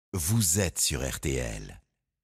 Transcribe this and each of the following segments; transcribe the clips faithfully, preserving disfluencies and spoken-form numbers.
Vous êtes sur R T L.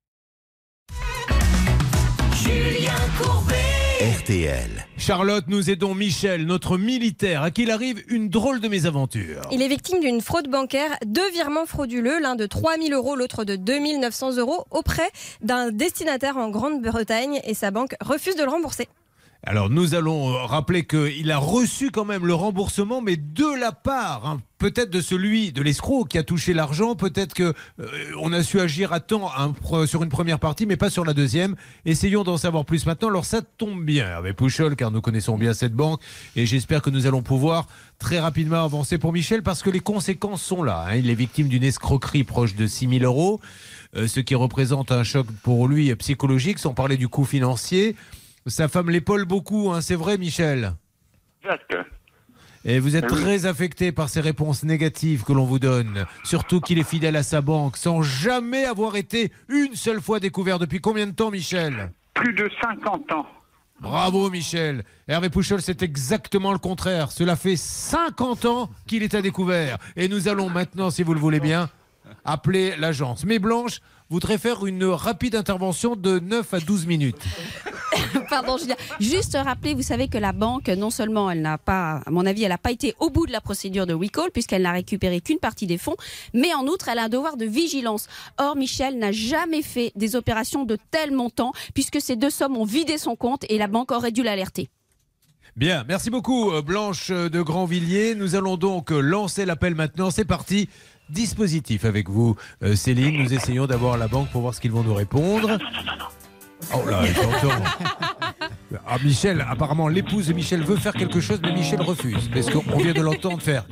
Julien Courbet. R T L. Charlotte, nous aidons Michel, notre militaire, à qui il arrive une drôle de mésaventure. Il est victime d'une fraude bancaire, deux virements frauduleux, l'un de trois mille euros, l'autre de deux mille neuf cents euros, auprès d'un destinataire en Grande-Bretagne, et sa banque refuse de le rembourser. Alors nous allons rappeler qu'il a reçu quand même le remboursement, mais de la part, hein, peut-être de celui de l'escroc qui a touché l'argent, peut-être qu'on euh, a su agir à temps hein, sur une première partie, mais pas sur la deuxième. Essayons d'en savoir plus maintenant. Alors ça tombe bien, Hervé Pouchol, car nous connaissons bien cette banque, et j'espère que nous allons pouvoir très rapidement avancer pour Michel, parce que les conséquences sont là. Hein. Il est victime d'une escroquerie proche de six mille euros, euh, ce qui représente un choc pour lui psychologique, sans parler du coût financier. Sa femme l'épaule beaucoup, hein, c'est vrai, Michel? Exact. Et vous êtes très affecté par ces réponses négatives que l'on vous donne. Surtout qu'il est fidèle à sa banque, sans jamais avoir été une seule fois découvert. Depuis combien de temps, Michel? Plus de cinquante ans. Bravo, Michel. Hervé Pouchol, c'est exactement le contraire. Cela fait cinquante ans qu'il est à découvert. Et nous allons maintenant, si vous le voulez bien, appeler l'agence. Mais Blanche voudrait faire une rapide intervention de neuf à douze minutes. Pardon, Julien. Juste rappeler, vous savez que la banque, non seulement elle n'a pas, à mon avis, elle n'a pas été au bout de la procédure de recall, puisqu'elle n'a récupéré qu'une partie des fonds, mais en outre, elle a un devoir de vigilance. Or, Michel n'a jamais fait des opérations de tel montant, puisque ces deux sommes ont vidé son compte et la banque aurait dû l'alerter. Bien, merci beaucoup Blanche de Grandvilliers. Nous allons donc lancer l'appel maintenant. C'est parti. Dispositif avec vous, Céline. Nous essayons d'avoir la banque pour voir ce qu'ils vont nous répondre. Oh là, j'entends. Ah, Michel, apparemment, l'épouse de Michel veut faire quelque chose, mais Michel refuse. Parce qu'on vient de l'entendre faire.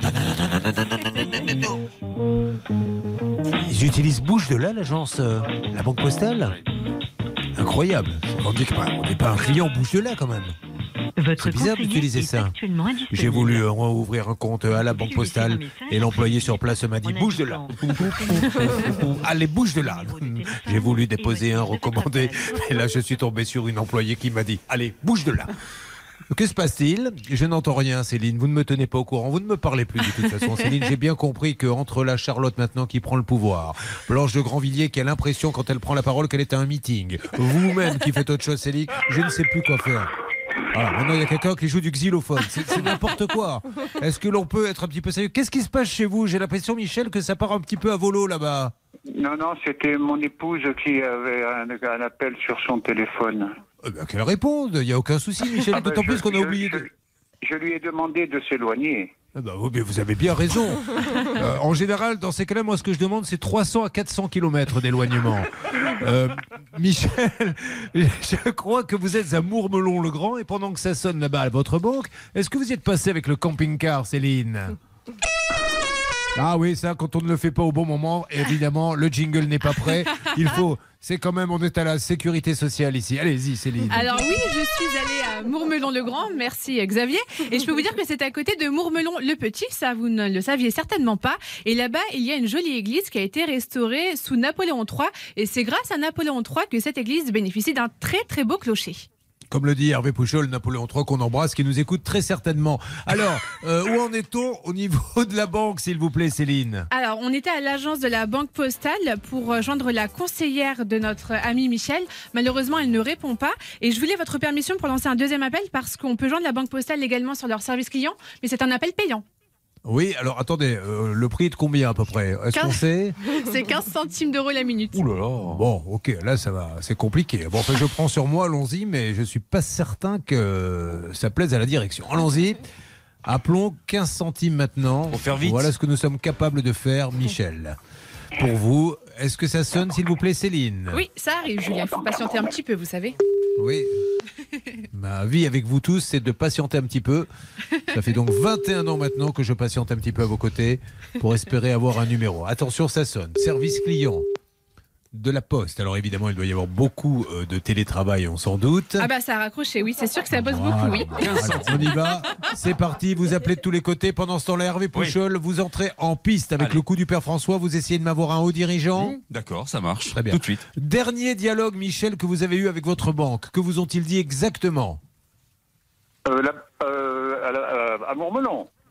Ils utilisent Bouche de là, l'agence, euh, la banque postale. Incroyable. On dit qu'on n'est pas un client Bouche de là, quand même. Votre C'est bizarre d'utiliser ça. J'ai voulu euh, ouvrir un compte à la banque postale et l'employé sur place m'a dit bouge de là. Allez, bouge de là. J'ai voulu déposer un recommandé et là je suis tombé sur une employée qui m'a dit allez, bouge de là. Que se passe-t-il? Je n'entends rien, Céline. Vous ne me tenez pas au courant. Vous ne me parlez plus de toute façon, Céline. J'ai bien compris qu'entre la Charlotte maintenant qui prend le pouvoir, Blanche de Grandvilliers qui a l'impression quand elle prend la parole qu'elle est à un meeting, vous-même qui faites autre chose, Céline, je ne sais plus quoi faire. Voilà, maintenant il y a quelqu'un qui joue du xylophone. C'est, c'est n'importe quoi. Est-ce que l'on peut être un petit peu sérieux? Qu'est-ce qui se passe chez vous? J'ai l'impression, Michel, que ça part un petit peu à volo là-bas. Non, non, c'était mon épouse qui avait un, un appel sur son téléphone. Eh ben, qu'elle réponde, il n'y a aucun souci, Michel. Ah ben, D'autant je, plus qu'on a je, oublié. Je, De... je lui ai demandé de s'éloigner. Eh ben, vous, vous avez bien raison. Euh, en général, dans ces cas-là, moi, ce que je demande, c'est trois cents à quatre cents kilomètres d'éloignement. Euh, Michel, je crois que vous êtes à Mourmelon-le-Grand et pendant que ça sonne là-bas à votre banque, est-ce que vous y êtes passé avec le camping-car, Céline? Ah oui, ça, quand on ne le fait pas au bon moment, évidemment, le jingle n'est pas prêt. Il faut... C'est quand même, on est à la sécurité sociale ici. Allez-y, Céline. Alors oui, je suis allée à Mourmelon-le-Grand, merci Xavier. Et je peux vous dire que c'est à côté de Mourmelon-le-Petit, ça vous ne le saviez certainement pas. Et là-bas, il y a une jolie église qui a été restaurée sous Napoléon trois. Et c'est grâce à Napoléon trois que cette église bénéficie d'un très très beau clocher. Comme le dit Hervé Pouchol, Napoléon trois qu'on embrasse, qui nous écoute très certainement. Alors, euh, où en est-on au niveau de la banque, s'il vous plaît, Céline? Alors, on était à l'agence de la Banque Postale pour joindre la conseillère de notre ami Michel. Malheureusement, elle ne répond pas. Et je voulais votre permission pour lancer un deuxième appel parce qu'on peut joindre la Banque Postale également sur leur service client, mais c'est un appel payant. Oui, alors attendez, euh, le prix est de combien à peu près? Est-ce qu'on sait? C'est quinze centimes d'euros la minute. Ouh là là. Bon, ok, là ça va, c'est compliqué. Bon, enfin, je prends sur moi, allons-y, mais je suis pas certain que ça plaise à la direction. Allons-y, appelons quinze centimes maintenant. Pour faire vite. Voilà ce que nous sommes capables de faire, Michel. Pour vous, est-ce que ça sonne, s'il vous plaît, Céline? Oui, ça arrive, Julien. Il faut patienter un petit peu, vous savez. Oui. Ma vie avec vous tous, c'est de patienter un petit peu. Ça fait donc vingt et un ans maintenant que je patiente un petit peu à vos côtés pour espérer avoir un numéro. Attention, ça sonne. Service client de la Poste. Alors évidemment, il doit y avoir beaucoup de télétravail, on s'en doute. Ah bah ça a raccroché, oui, c'est sûr que ça bosse voilà. beaucoup, oui. Alors, on y va, c'est parti, vous appelez de tous les côtés. Pendant ce temps-là, Hervé Pouchol, oui. Vous entrez en piste avec Allez. Le coup du Père François, vous essayez de m'avoir un haut dirigeant. Mmh, d'accord, ça marche. Très bien. Tout de suite. Dernier dialogue, Michel, que vous avez eu avec votre banque. Que vous ont-ils dit exactement? euh, la, euh, à, la, à Mourmelon.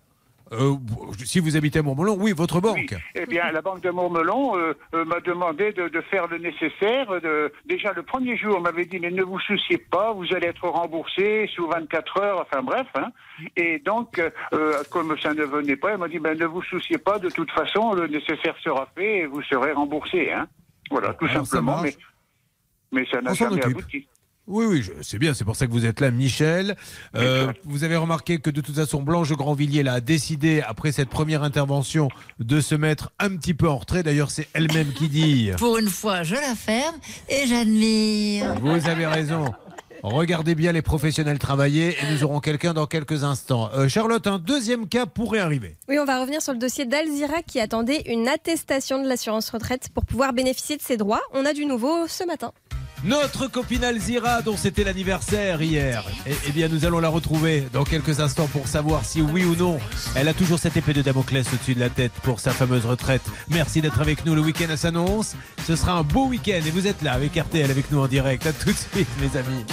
Euh, si vous habitez à Mourmelon, oui, votre banque. Oui. Eh bien, la banque de Mourmelon euh, euh, m'a demandé de, de faire le nécessaire. De, déjà, le premier jour, on m'avait dit, mais ne vous souciez pas, vous allez être remboursé sous vingt-quatre heures, enfin bref. Hein. Et donc, euh, comme ça ne venait pas, elle m'a dit, ben, ne vous souciez pas, de toute façon, le nécessaire sera fait et vous serez remboursé. Hein. Voilà, tout Alors, simplement, mais, mais ça n'a jamais abouti. Oui, oui, c'est bien, c'est pour ça que vous êtes là, Michel. Euh, vous avez remarqué que de toute façon, Blanche Grandvilliers là, a décidé, après cette première intervention, de se mettre un petit peu en retrait. D'ailleurs, c'est elle-même qui dit... Pour une fois, je la ferme et j'admire. Vous avez raison. Regardez bien les professionnels travailler et nous aurons quelqu'un dans quelques instants. Euh, Charlotte, un deuxième cas pourrait arriver. Oui, on va revenir sur le dossier d'Alzira qui attendait une attestation de l'assurance retraite pour pouvoir bénéficier de ses droits. On a du nouveau ce matin. Notre copine Alzira, dont c'était l'anniversaire hier, eh, eh bien nous allons la retrouver dans quelques instants pour savoir si oui ou non elle a toujours cette épée de Damoclès au-dessus de la tête pour sa fameuse retraite. Merci d'être avec nous, le week-end s'annonce. Ce sera un beau week-end et vous êtes là avec R T L avec nous en direct. À tout de suite mes amis.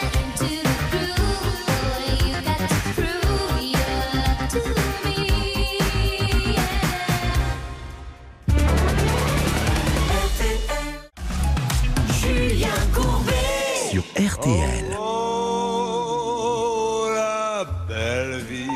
Sur R T L. Oh, la belle vie.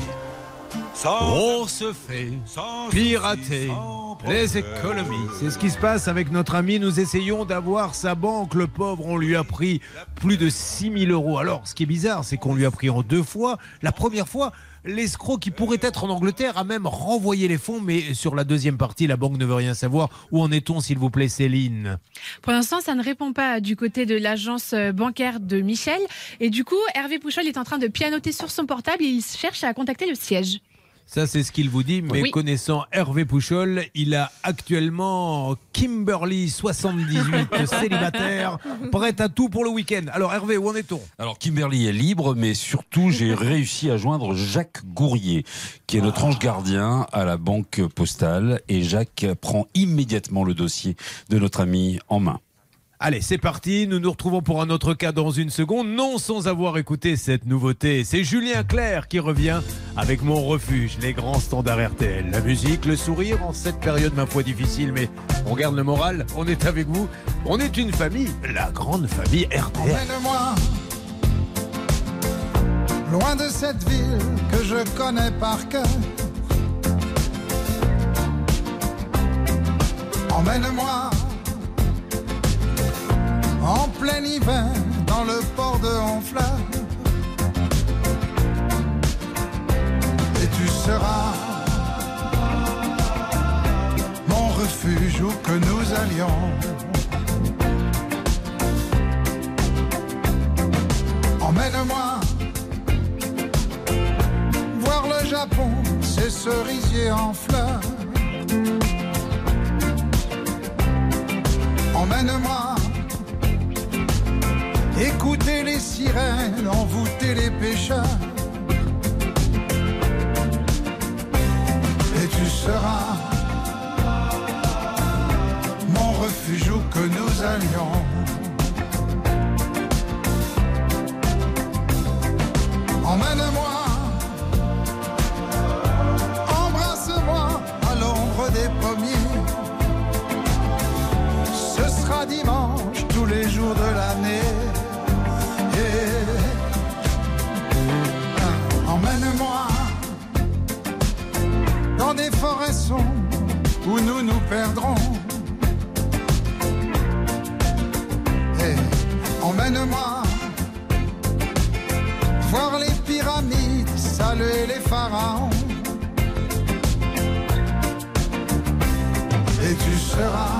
On se fait pirater les économies. C'est ce qui se passe avec notre ami. Nous essayons d'avoir sa banque. Le pauvre, on lui a pris plus de six mille euros. Alors, ce qui est bizarre, c'est qu'on lui a pris en deux fois. La première fois, l'escroc qui pourrait être en Angleterre a même renvoyé les fonds, mais sur la deuxième partie, la banque ne veut rien savoir. Où en est-on, s'il vous plaît, Céline ? Pour l'instant, ça ne répond pas du côté de l'agence bancaire de Michel. Et du coup, Hervé Pouchol est en train de pianoter sur son portable et il cherche à contacter le siège. Ça, c'est ce qu'il vous dit, mais oui. Connaissant Hervé Pouchol, il a actuellement Kimberly, soixante-dix-huit, célibataire, prête à tout pour le week-end. Alors Hervé, où en est-on ? Alors Kimberly est libre, mais surtout j'ai réussi à joindre Jacques Gourrier, qui est notre ange gardien à la banque postale, et Jacques prend immédiatement le dossier de notre ami en main. Allez, c'est parti, nous nous retrouvons pour un autre cas dans une seconde, non sans avoir écouté cette nouveauté. C'est Julien Clerc qui revient avec Mon Refuge, les grands standards R T L. La musique, le sourire en cette période, ma foi, difficile, mais on garde le moral, on est avec vous, on est une famille, la grande famille R T L. Emmène-moi loin de cette ville que je connais par cœur. Emmène-moi en plein hiver, dans le port de Honfleur. Et tu seras mon refuge où que nous allions. Emmène-moi voir le Japon, ses cerisiers en fleurs. Emmène-moi écoutez les sirènes, envoûter les pêcheurs. Et tu seras mon refuge où que nous allions. Emmène-moi, embrasse-moi à l'ombre des pommiers. Ce sera dimanche tous les jours de l'année. Emmène-moi dans des forêts sombres où nous nous perdrons. Et emmène-moi voir les pyramides, saluer les pharaons. Et tu seras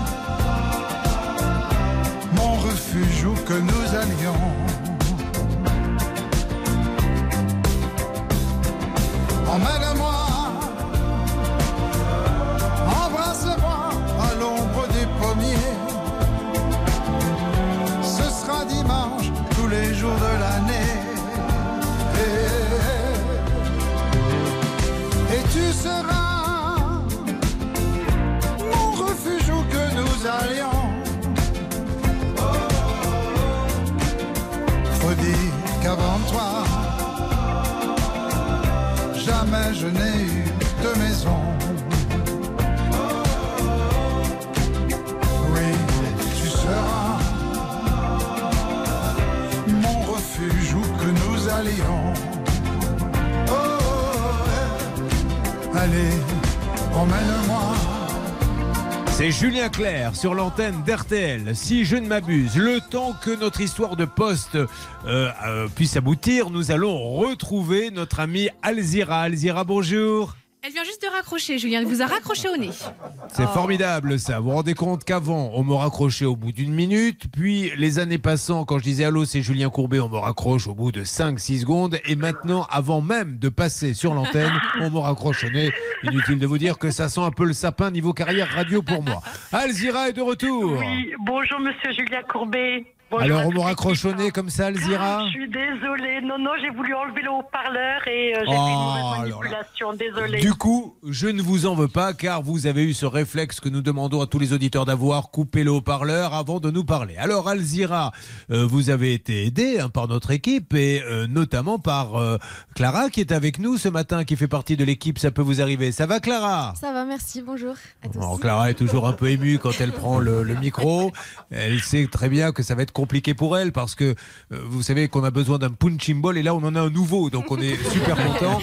mon refuge où que nous allions. Emmène-moi, embrasse-moi à l'ombre des pommiers. Ce sera dimanche tous les jours de l'année. Et, et tu seras mon refuge où que nous allions. Faut dire qu'avant toi jamais jamais je n'ai eu de maison. Oui, tu seras mon refuge où que nous allions. Oh, allez, emmène-moi. C'est Julien Clerc sur l'antenne d'R T L. Si je ne m'abuse, le temps que notre histoire de poste euh, euh, puisse aboutir, nous allons retrouver notre amie Alzira. Alzira, bonjour. Elle vient juste de raccrocher, Julien. Elle vous a raccroché au nez. C'est oh. formidable ça. Vous vous rendez compte qu'avant, on me raccrochait au bout d'une minute. Puis, les années passant, quand je disais allô, c'est Julien Courbet, on me raccroche au bout de cinq six secondes. Et maintenant, avant même de passer sur l'antenne, on me raccroche au nez. Inutile de vous dire que ça sent un peu le sapin niveau carrière radio pour moi. Alzira est de retour. Oui, bonjour monsieur Julien Courbet. Bonjour. Alors, on me raccroche au nez comme ça, Alzira? Je suis désolée. Non, non, j'ai voulu enlever le haut-parleur et euh, j'ai oh, fait une mauvaise manipulation. Désolée. Du coup, je ne vous en veux pas car vous avez eu ce réflexe que nous demandons à tous les auditeurs d'avoir, couper le haut-parleur avant de nous parler. Alors, Alzira, euh, vous avez été aidée hein, par notre équipe et euh, notamment par euh, Clara qui est avec nous ce matin, qui fait partie de l'équipe. Ça peut vous arriver. Ça va, Clara? Ça va, merci. Bonjour à tous. Bon, Clara est toujours un peu émue quand elle prend le, le micro. Elle sait très bien que ça va être compliqué pour elle parce que euh, vous savez qu'on a besoin d'un punching ball et là on en a un nouveau, donc on est super content.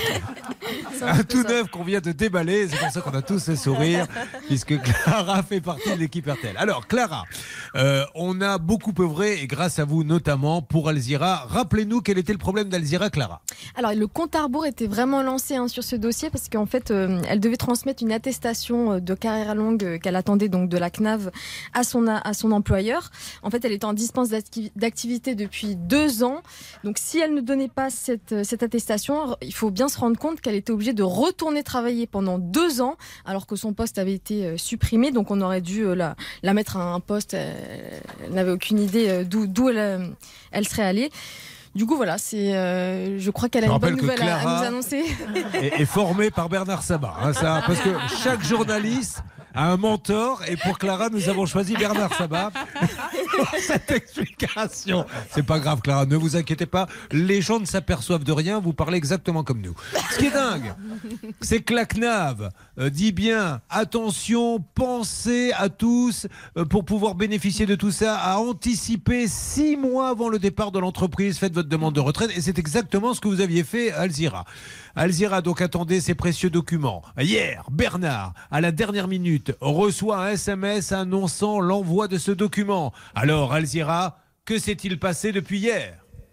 Un tout neuf qu'on vient de déballer, c'est pour ça qu'on a tous le sourire puisque Clara fait partie de l'équipe R T L. Alors Clara, euh, on a beaucoup œuvré et grâce à vous notamment pour Alzira. Rappelez-nous quel était le problème d'Alzira, Clara. Alors le compte à rebours était vraiment lancé hein, sur ce dossier parce qu'en fait euh, elle devait transmettre une attestation de carrière longue euh, qu'elle attendait donc de la C N A V à son, à son employeur. En fait elle était en dispense d'activité depuis deux ans. Donc si elle ne donnait pas cette, cette attestation, il faut bien se rendre compte qu'elle était obligée de retourner travailler pendant deux ans alors que son poste avait été supprimé. Donc on aurait dû la, la mettre à un poste. Elle, elle n'avait aucune idée d'où, d'où elle, elle serait allée. Du coup, voilà, c'est, euh, je crois qu'elle a je une bonne nouvelle à, à nous annoncer. Est, est formée par Bernard Sabat. Hein, ça, parce que chaque journaliste a un mentor et pour Clara, nous avons choisi Bernard Sabat. Cette explication. C'est pas grave, Clara, ne vous inquiétez pas. Les gens ne s'aperçoivent de rien, vous parlez exactement comme nous. Ce qui est dingue, c'est que la C N A V euh, dit bien attention, pensez à tous euh, pour pouvoir bénéficier de tout ça, à anticiper six mois avant le départ de l'entreprise. Faites votre demande de retraite et c'est exactement ce que vous aviez fait, Alzira. Alzira donc attendez ces précieux documents. Hier, Bernard, à la dernière minute, reçoit un S M S annonçant l'envoi de ce document. Alors Alzira, que s'est-il passé depuis hier ?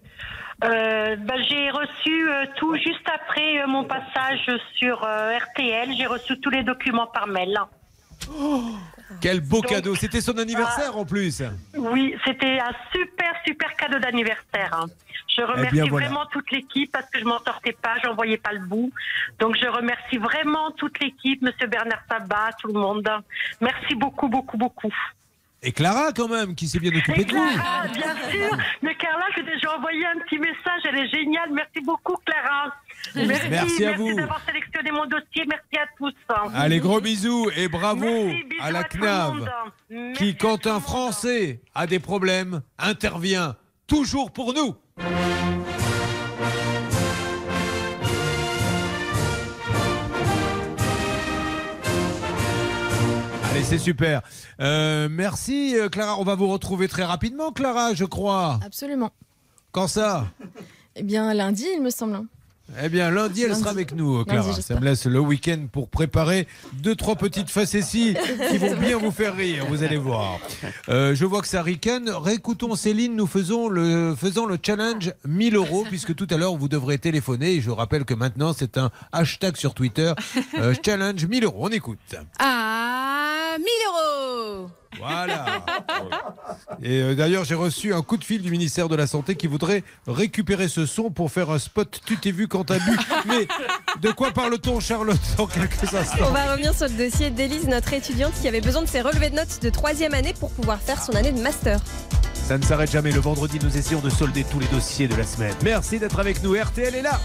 Euh, bah, j'ai reçu euh, tout juste après euh, mon passage sur euh, R T L. J'ai reçu tous les documents par mail. Oh, quel beau Donc, cadeau. C'était son anniversaire euh, en plus. Oui, c'était un super, super cadeau d'anniversaire. Hein. Je remercie eh bien, voilà. vraiment toute l'équipe parce que je m'en sortais pas, j'en voyais pas le bout. Donc je remercie vraiment toute l'équipe, Monsieur Bernard Sabat, tout le monde. Merci beaucoup, beaucoup, beaucoup. Et Clara quand même, qui s'est bien occupée de vous. Clara, bien sûr. Mais Carla, j'ai déjà envoyé un petit message, elle est géniale. Merci beaucoup, Clara. Merci, merci à merci vous. d'avoir sélectionné mon dossier. Merci à tous. Allez, gros bisous et bravo merci, à la C N A V qui, quand un Français a des problèmes, intervient toujours pour nous. Allez, c'est super. Euh, merci Clara. On va vous retrouver très rapidement, Clara, je crois. Absolument. Quand ça ? Eh bien, lundi, il me semble. Eh bien, lundi, elle lundi. sera avec nous, Clara. Lundi, ça me laisse le week-end pour préparer deux, trois petites facéties qui vont bien vous faire rire, vous allez voir. Euh, je vois que ça ricane. Réécoutons Céline, nous faisons le, faisons le challenge mille euros, puisque tout à l'heure, vous devrez téléphoner. Et je rappelle que maintenant, c'est un hashtag sur Twitter. Euh, challenge mille euros. On écoute. Ah, mille euros. Voilà. Et euh, d'ailleurs, j'ai reçu un coup de fil du ministère de la Santé qui voudrait récupérer ce son pour faire un spot « Tu t'es vu quand t'as bu ». Mais de quoi parle-t-on, Charlotte, en quelques instants ? On va revenir sur le dossier d'Élise, notre étudiante qui avait besoin de ses relevés de notes de troisième année pour pouvoir faire son année de master. Ça ne s'arrête jamais. Le vendredi, nous essayons de solder tous les dossiers de la semaine. Merci d'être avec nous. R T L est là.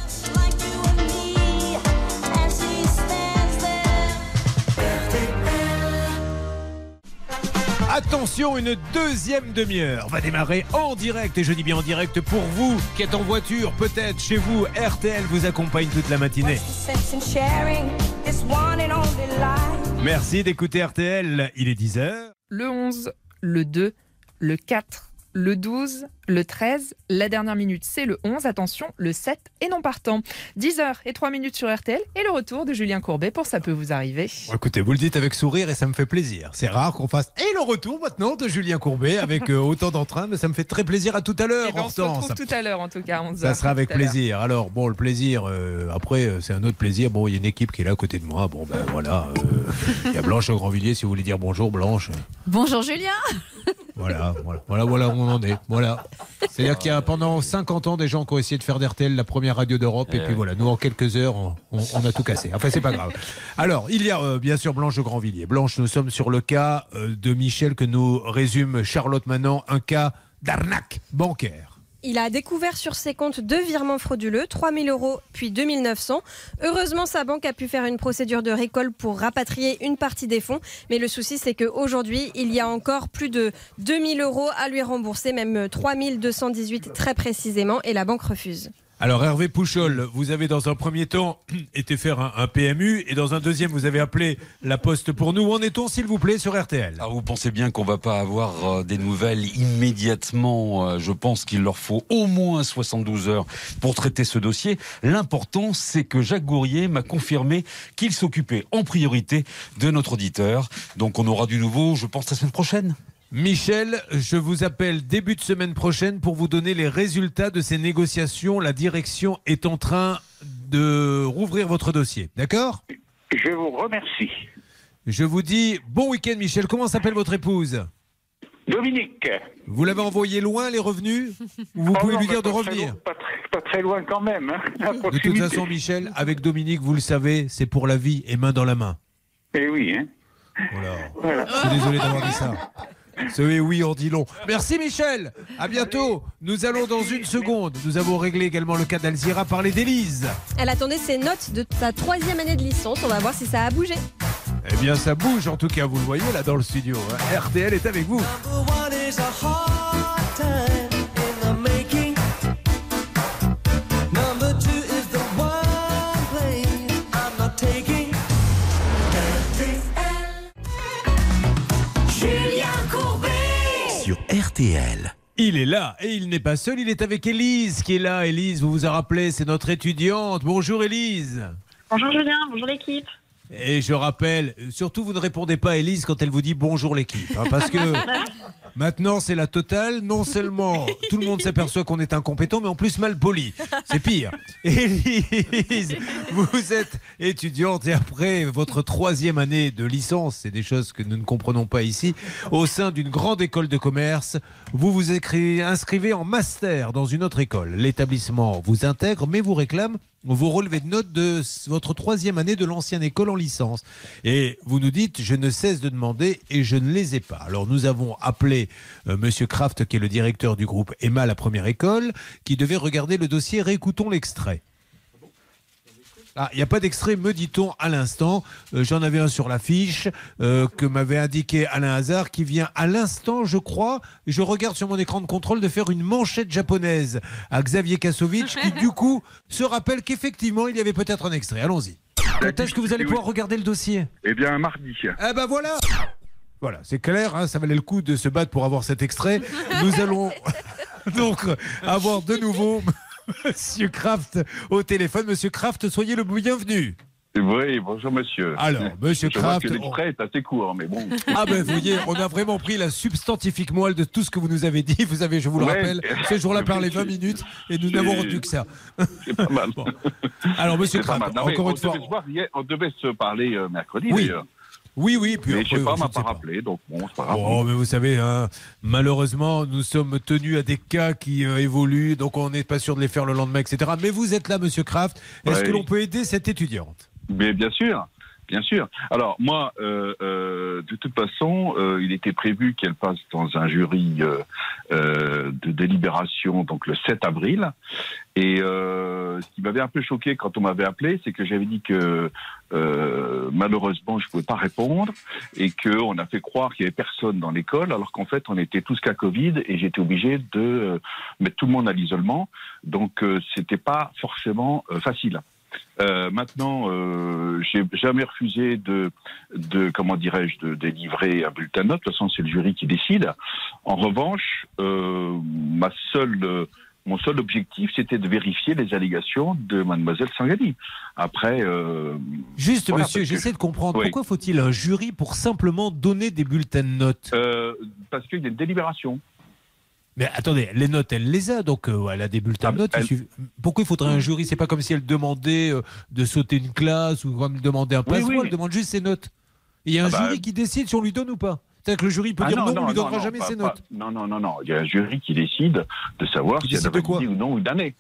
Attention, une deuxième demi-heure va démarrer en direct, et je dis bien en direct pour vous qui êtes en voiture, peut-être chez vous. R T L vous accompagne toute la matinée. Merci d'écouter R T L, il est dix heures. Le onze, le deux, le quatre, le douze, le treize, la dernière minute c'est le onze, attention, le sept et non partant. dix heures et trois minutes sur R T L et le retour de Julien Courbet pour Ça peut vous arriver. Bon, écoutez, vous le dites avec sourire et ça me fait plaisir. C'est rare qu'on fasse et le retour maintenant de Julien Courbet avec euh, autant d'entrain, mais ça me fait très plaisir. À tout à l'heure. Et ben on se retrouve tout à l'heure en tout cas, onze heures. Ça sera avec plaisir. Alors bon, le plaisir, euh, après euh, c'est un autre plaisir. Bon, il y a une équipe qui est là à côté de moi. Bon ben voilà, il euh, y a Blanche au Grandvilliers si vous voulez dire bonjour Blanche. Bonjour Julien. Voilà, voilà, voilà, voilà où on en est. Voilà. C'est-à-dire qu'il y a pendant cinquante ans des gens qui ont essayé de faire d'R T L la première radio d'Europe, et, et puis voilà, nous en quelques heures, on, on, on a tout cassé. Enfin, c'est pas grave. Alors, il y a euh, bien sûr Blanche de Grandvilliers. Blanche, nous sommes sur le cas euh, de Michel que nous résume Charlotte Manon, un cas d'arnaque bancaire. Il a découvert sur ses comptes deux virements frauduleux, trois mille euros puis deux mille neuf cents. Heureusement, sa banque a pu faire une procédure de récolte pour rapatrier une partie des fonds. Mais le souci, c'est qu'aujourd'hui, il y a encore plus de deux mille euros à lui rembourser, même trois mille deux cent dix-huit très précisément, et la banque refuse. Alors Hervé Pouchol, vous avez dans un premier temps été faire un, un P M U et dans un deuxième vous avez appelé la Poste pour nous. Où en est-on s'il vous plaît sur R T L? Alors vous pensez bien qu'on ne va pas avoir euh, des nouvelles immédiatement. Euh, je pense qu'il leur faut au moins soixante-douze heures pour traiter ce dossier. L'important c'est que Jacques Gourrier m'a confirmé qu'il s'occupait en priorité de notre auditeur. Donc on aura du nouveau, je pense, la semaine prochaine. Michel, je vous appelle début de semaine prochaine pour vous donner les résultats de ces négociations. La direction est en train de rouvrir votre dossier, d'accord? Je vous remercie. Je vous dis bon week-end Michel. Comment s'appelle votre épouse? Dominique. Vous l'avez envoyé loin les revenus? Vous pouvez oh non, lui dire de revenir loin, pas, très, pas très loin quand même. Hein, de toute façon Michel, avec Dominique, vous le savez, c'est pour la vie et main dans la main. Eh oui, hein. Voilà. Voilà. Je suis désolé d'avoir dit ça. Ce oui en dit long. Merci Michel, à bientôt. Nous allons dans une seconde. Nous avons réglé également le cas d'Alzira, parler d'Élise. Elle attendait ses notes de sa troisième année de licence. On va voir si ça a bougé. Eh bien ça bouge en tout cas, vous le voyez là dans le studio. R T L est avec vous. R T L. Il est là et il n'est pas seul, il est avec Élise qui est là. Élise, vous vous a rappelé, c'est notre étudiante. Bonjour Élise. Bonjour Julien, bonjour l'équipe. Et je rappelle, surtout vous ne répondez pas à Élise quand elle vous dit bonjour l'équipe, hein, parce que maintenant c'est la totale. Non seulement tout le monde s'aperçoit qu'on est incompétent, mais en plus mal poli. C'est pire. Élise, vous êtes étudiante et après votre troisième année de licence, c'est des choses que nous ne comprenons pas ici, au sein d'une grande école de commerce, vous vous inscrivez en master dans une autre école. L'établissement vous intègre, mais vous réclame vos relevés de notes de votre troisième année de l'ancienne école en licence. Et vous nous dites, je ne cesse de demander et je ne les ai pas. Alors nous avons appelé euh, Monsieur Kraft, qui est le directeur du groupe Emma, la première école, qui devait regarder le dossier. Réécoutons l'extrait. Ah, il n'y a pas d'extrait, me dit-on à l'instant. Euh, j'en avais un sur la fiche euh, que m'avait indiqué Alain Hazard, qui vient à l'instant, je crois, je regarde sur mon écran de contrôle, de faire une manchette japonaise à Xavier Kassovitch, qui du coup se rappelle qu'effectivement il y avait peut-être un extrait. Allons-y. Quand est-ce que vous allez pouvoir regarder le dossier? Eh bien, mardi. Eh ben voilà. Voilà, c'est clair, hein, ça valait le coup de se battre pour avoir cet extrait. Nous allons donc avoir de nouveau Monsieur Kraft au téléphone. Monsieur Kraft, soyez le bienvenu. Oui, bonjour monsieur. Alors, monsieur je Kraft. Je vois que l'extrait est assez court, mais bon. Ah ben, vous voyez, on a vraiment pris la substantifique moelle de tout ce que vous nous avez dit. Vous avez, je vous le ouais, rappelle, ce jour-là parlé vingt minutes et nous n'avons retenu que ça. C'est pas mal. Bon. Alors, monsieur Kraft, non, encore une fois. Se voir, on devait se parler euh, mercredi, oui. d'ailleurs. Oui, oui. Puis mais après, je sais pas, on je m'a ne pas sais rappelé, pas. donc bon, c'est pas grave. Bon, mais vous savez, hein, malheureusement, nous sommes tenus à des cas qui euh, évoluent, donc on n'est pas sûr de les faire le lendemain, et cetera. Mais vous êtes là, monsieur Kraft. Est-ce ouais. que l'on peut aider cette étudiante? Mais bien sûr. Bien sûr. Alors moi, euh, euh, de toute façon, euh, il était prévu qu'elle passe dans un jury euh, euh, de délibération, donc le sept avril. Et euh, ce qui m'avait un peu choqué quand on m'avait appelé, c'est que j'avais dit que euh, malheureusement je pouvais pas répondre et qu'on a fait croire qu'il y avait personne dans l'école, alors qu'en fait on était tous cas Covid et j'étais obligé de euh, mettre tout le monde à l'isolement. Donc euh, c'était pas forcément euh, facile. Euh, maintenant, euh, j'ai jamais refusé de, de comment dirais-je, de délivrer un bulletin de notes. De toute façon, c'est le jury qui décide. En revanche, euh, ma seule, euh, mon seul objectif, c'était de vérifier les allégations de Mademoiselle Sangani. Après, euh, juste, voilà, monsieur, j'essaie que... de comprendre. Oui. Pourquoi faut-il un jury pour simplement donner des bulletins de notes? euh, Parce qu'il y a une délibération. Mais attendez, les notes, elle les a, donc euh, elle a des bulletins Ah, de notes. elle... Il suffit... Pourquoi il faudrait un jury? C'est pas comme si elle demandait euh, de sauter une classe ou comme demander un passeport, oui, oui. Elle demande juste ses notes. Et il y a un ah bah... jury qui décide si on lui donne ou pas. C'est-à-dire que le jury peut ah dire non, non, non on lui donnera non, jamais pas, ses pas... notes. Non, non, non, non. Il y a un jury qui décide de savoir si elle a validé ou non une année.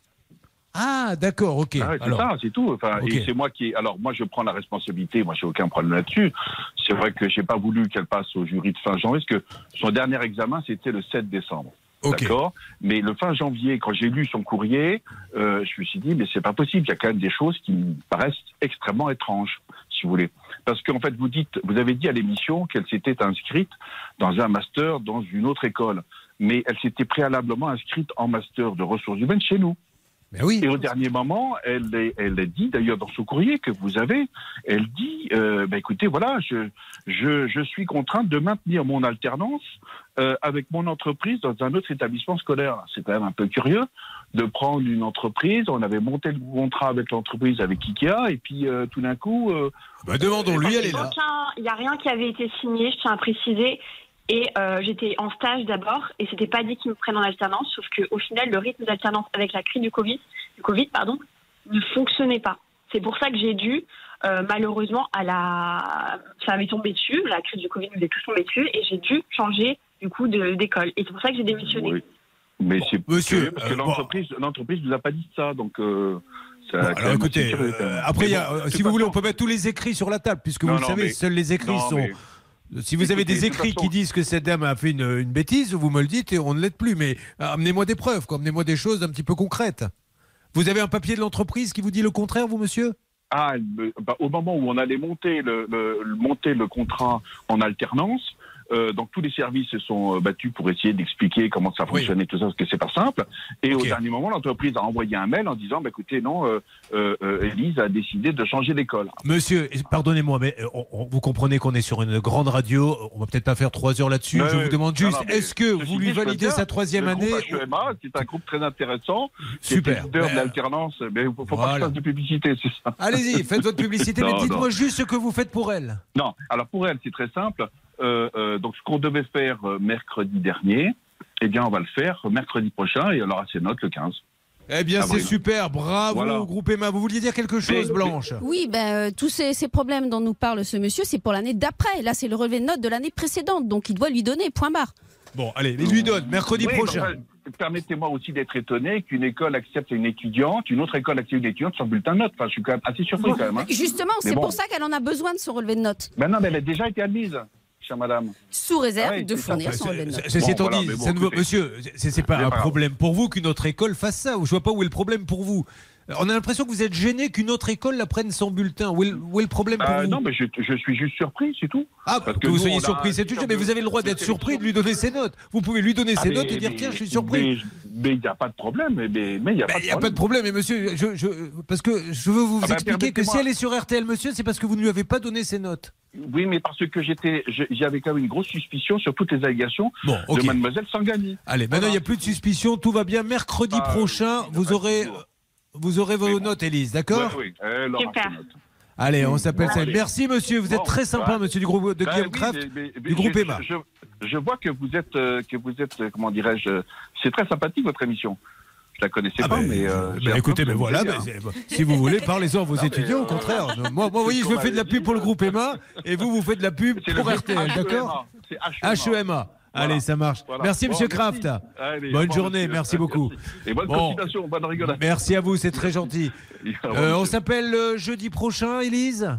Ah, d'accord, ok. Ah ouais, c'est alors... ça, c'est tout. Enfin, okay. Et c'est moi qui. Alors, moi, je prends la responsabilité. Moi, j'ai aucun problème là-dessus. C'est vrai que j'ai pas voulu qu'elle passe au jury de fin janvier, parce que son dernier examen, c'était le sept décembre. Okay. D'accord. Mais le fin janvier, quand j'ai lu son courrier, euh, je me suis dit, mais c'est pas possible. Il y a quand même des choses qui me paraissent extrêmement étranges, si vous voulez. Parce qu'en fait, vous dites, vous avez dit à l'émission qu'elle s'était inscrite dans un master dans une autre école. Mais elle s'était préalablement inscrite en master de ressources humaines chez nous. Mais oui. Et au dernier moment, elle, elle dit, d'ailleurs dans son courrier que vous avez, elle dit, euh, bah, écoutez, voilà, je, je, je suis contrainte de maintenir mon alternance euh, avec mon entreprise dans un autre établissement scolaire. C'est quand même un peu curieux de prendre une entreprise. On avait monté le contrat avec l'entreprise, avec Ikea, et puis euh, tout d'un coup... Euh, bah, demandons-lui, elle est là. Il n'y a rien qui avait été signé, je tiens à préciser. Et euh, j'étais en stage d'abord, et c'était pas dit qu'ils me prennent en alternance, sauf qu'au final, le rythme d'alternance avec la crise du Covid, du Covid pardon, ne fonctionnait pas. C'est pour ça que j'ai dû, euh, malheureusement, à la... ça m'est tombé dessus, la crise du Covid nous est tous tombé dessus, et j'ai dû changer du coup de, d'école. Et c'est pour ça que j'ai démissionné. Oui. Mais bon, c'est monsieur, parce que euh, l'entreprise, bon. l'entreprise nous a pas dit ça, donc. Euh... Bon, alors écoutez, euh, après, y a, bon, si vous voulez, on peut mettre tous les écrits sur la table, puisque non, vous non, le savez, mais... seuls les écrits non, sont. Mais... Si vous avez des écrits qui disent que cette dame a fait une, une bêtise, vous me le dites et on ne l'aide plus. Mais amenez-moi des preuves, quoi. Amenez-moi des choses un petit peu concrètes. Vous avez un papier de l'entreprise qui vous dit le contraire, vous, monsieur ? Ah, bah, au moment où on allait monter le, le, monter le contrat en alternance, euh, donc tous les services se sont euh, battus pour essayer d'expliquer comment ça fonctionnait, oui. tout ça, parce que c'est pas simple. Et okay. au dernier moment, l'entreprise a envoyé un mail en disant, bah, écoutez, non, euh, euh, Élise a décidé de changer d'école. Monsieur, pardonnez-moi, mais on, on, vous comprenez qu'on est sur une grande radio, on va peut-être pas faire trois heures là-dessus. Mais, je vous demande juste, non, non, est-ce que vous lui validez sa troisième le année groupe H E M A, c'est un groupe très intéressant. Super. Qui est leader de l'alternance, mais il faut voilà. pas que je fasse de publicité, c'est ça. Allez-y, faites votre publicité, non, mais dites-moi non. juste ce que vous faites pour elle. Non, alors pour elle, c'est très simple. Euh, euh, donc ce qu'on devait faire euh, mercredi dernier, eh bien on va le faire mercredi prochain et elle aura ses notes le quinze. Eh bien c'est super, bravo voilà. Groupe Emma. Vous vouliez dire quelque chose, mais, Blanche ? Oui, ben, euh, tous ces, ces problèmes dont nous parle ce monsieur, c'est pour l'année d'après. Là c'est le relevé de notes de l'année précédente, donc il doit lui donner, point barre. Bon, allez, il lui donne, mercredi oui, prochain. Enfin, permettez-moi aussi d'être étonné qu'une école accepte une étudiante, une autre école accepte une étudiante sans bulletin de notes. Enfin, je suis quand même assez surpris bon, quand même. Hein. Justement, mais c'est bon. pour ça qu'elle en a besoin de son relevé de notes. Ben non, mais elle a déjà été admise. Madame. Sous réserve ah oui, de fournir son relevé de notes. Ceci étant dit, monsieur, c'est pas un problème pour vous qu'une autre école fasse ça. Je vois pas où est le problème pour vous. On a l'impression que vous êtes gêné qu'une autre école la prenne sans bulletin. Où est, où est le problème pour euh, vous ? Non, mais je, je suis juste surpris, c'est tout. Ah, parce que, que vous soyez surpris, c'est tout. Mais vous avez le droit d'être surpris et de lui donner ses notes. Vous pouvez lui donner ah, ses mais, notes et dire mais, tiens, je suis surpris. Mais il n'y a pas de problème. Mais il n'y a, bah, a pas de problème. Mais monsieur, je, je, parce que je veux vous ah, expliquer bah, que si elle est sur R T L, monsieur, c'est parce que vous ne lui avez pas donné ses notes. Oui, mais parce que j'étais, j'avais quand même une grosse suspicion sur toutes les allégations bon, okay. de Mademoiselle Sangani. Allez, maintenant il voilà. n'y a plus de suspicion, tout va bien. Mercredi ah, prochain, oui, vous aurez, vous aurez vos bon. notes, Élise, d'accord ? Oui, oui. Elle aura ses notes. Allez, on s'appelle bon, ça. Allez. Merci, monsieur. Vous bon, êtes très sympa, bah, monsieur du groupe de bah, Guillaume Kraft, oui, mais, mais, du groupe je, Emma. Je, je, je vois que vous êtes, euh, que vous êtes, euh, comment dirais-je, c'est très sympathique votre émission. Je la connaissais ah pas, ben, mais. Euh, ben écoutez, mais voilà, ben, si vous voulez, parlez-en à vos non, étudiants, euh, au contraire. Moi, moi, vous voyez, je me fais de la pub pour le groupe Emma, et vous, vous faites de la pub pour R T L, d'accord ? C'est H E M A. Allez, voilà. ça marche. Voilà. Merci, bon, monsieur Kraft. Allez, bonne journée, merci, merci beaucoup. Et bonne bon. continuation, bonne rigolade. Merci à vous, c'est très gentil. Euh, on s'appelle euh, jeudi prochain, Élise ?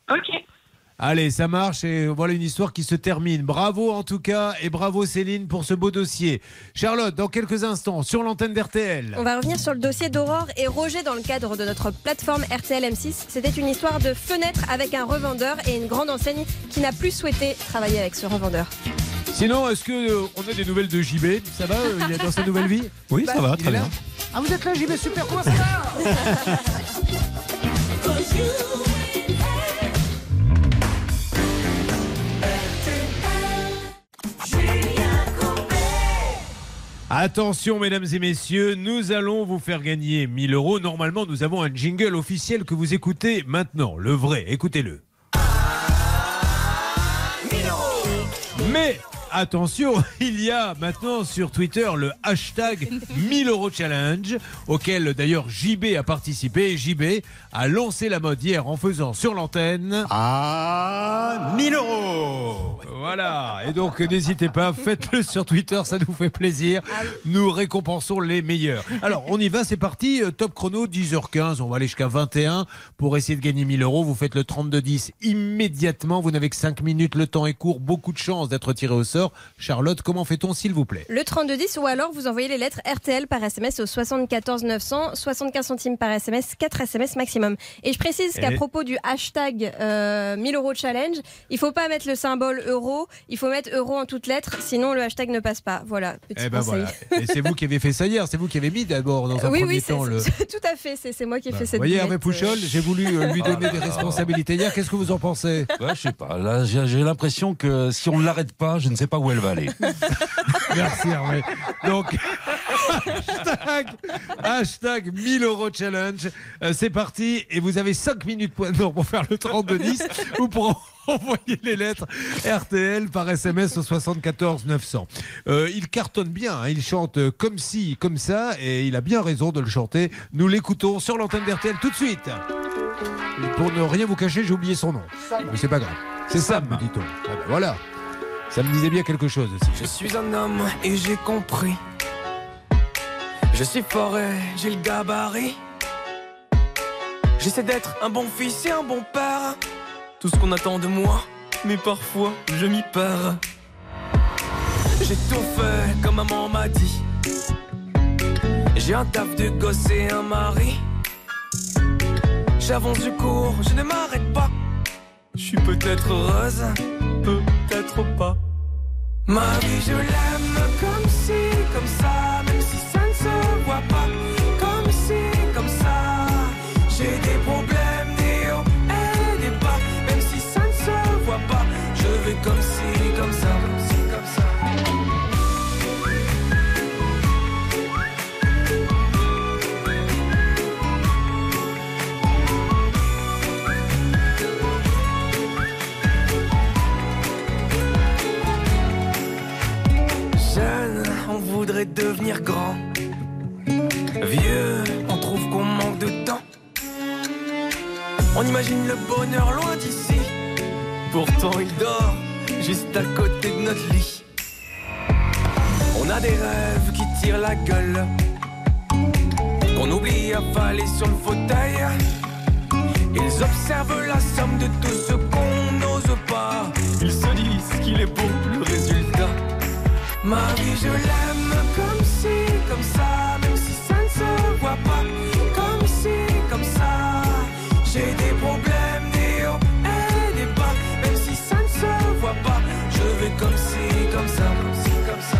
Ok. Allez, ça marche et voilà une histoire qui se termine. Bravo en tout cas et bravo Céline pour ce beau dossier. Charlotte, dans quelques instants, sur l'antenne d'R T L. On va revenir sur le dossier d'Aurore et Roger dans le cadre de notre plateforme R T L M six. C'était une histoire de fenêtre avec un revendeur et une grande enseigne qui n'a plus souhaité travailler avec ce revendeur. Sinon, est-ce qu'on euh, a des nouvelles de J B? Ça va, euh, il est dans sa nouvelle vie? Oui, bah, ça va, très bien. Là ah, vous êtes là, J B, super, comment ça va? Attention mesdames et messieurs, nous allons vous faire gagner mille euros. Normalement, nous avons un jingle officiel que vous écoutez maintenant, le vrai, écoutez-le. Mais attention, il y a maintenant sur Twitter le hashtag mille euros challenge, auquel d'ailleurs J B a participé. Et J B a lancé la mode hier en faisant sur l'antenne à mille euros. Voilà, et donc n'hésitez pas, faites-le sur Twitter, ça nous fait plaisir. Nous récompensons les meilleurs. Alors on y va, c'est parti, top chrono, dix heures quinze, on va aller jusqu'à vingt et un pour essayer de gagner mille euros. Vous faites le trente-deux dix immédiatement, vous n'avez que cinq minutes, le temps est court, beaucoup de chances d'être tiré au sort. Charlotte, comment fait-on s'il vous plaît? Le trente-deux dix ou alors vous envoyez les lettres R T L par S M S au soixante-quatorze neuf cents, soixante-quinze centimes par S M S, quatre S M S maximum. Et je précise qu'à Et... propos du hashtag euh, mille euros challenge, il ne faut pas mettre le symbole euro, il faut mettre euro en toutes lettres, sinon le hashtag ne passe pas. Voilà, petit eh ben conseil. Voilà. Et c'est vous qui avez fait ça hier, c'est vous qui avez mis d'abord dans un oui, premier oui, temps. Oui, le... tout à fait, c'est, c'est moi qui ai bah, fait cette Vous voyez Hervé boulette. Pouchol, j'ai voulu euh, lui donner des responsabilités hier, qu'est-ce que vous en pensez? Ouais, je sais pas, là j'ai, j'ai l'impression que si on ne l'arrête pas, je ne sais pas où elle va aller. Merci Hervé. Donc, hashtag, hashtag mille euros challenge. Euh, c'est parti. Et vous avez cinq minutes pour, non, pour faire le trente-deux dix ou pour envoyer les lettres R T L par S M S au soixante-quatorze neuf cents. Euh, il cartonne bien. Hein, il chante comme ci, comme ça. Et il a bien raison de le chanter. Nous l'écoutons sur l'antenne d'R T L tout de suite. Et pour ne rien vous cacher, j'ai oublié son nom. Mais c'est pas grave. C'est Sam, me dit-on. Ah ben voilà. Ça me disait bien quelque chose aussi. Je suis un homme et j'ai compris. Je suis fort et j'ai le gabarit. J'essaie d'être un bon fils et un bon père. Tout ce qu'on attend de moi, mais parfois je m'y perds. J'ai tout fait comme maman m'a dit. J'ai un taf de gosse et un mari. J'avance, je cours, je ne m'arrête pas. Je suis peut-être heureuse, peut-être pas. Ma vie je l'aime comme si, comme ça, même si ça ne se voit pas. Comme si, comme ça, j'ai des problèmes, des hauts et des bas. Même si ça ne se voit pas, je vais comme si, comme ça, comme si, comme ça. On voudrait devenir grand. Vieux, on trouve qu'on manque de temps. On imagine le bonheur loin d'ici. Pourtant il dort juste à côté de notre lit. On a des rêves qui tirent la gueule, qu'on oublie affalés sur le fauteuil. Ils observent la somme de tout ce qu'on n'ose pas. Ils se disent qu'il est beau le résultat. Ma vie je l'aime comme si, comme ça, même si ça ne se voit pas. Comme si, comme ça, j'ai des problèmes, des hauts et des bas. Même si ça ne se voit pas, je vais comme si, comme ça, comme si, comme ça.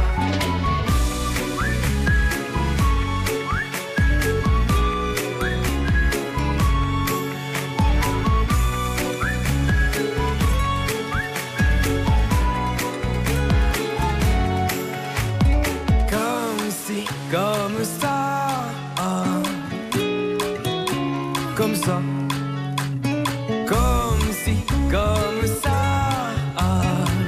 Comme ça, ah. Comme ça, comme si, comme ça, ah.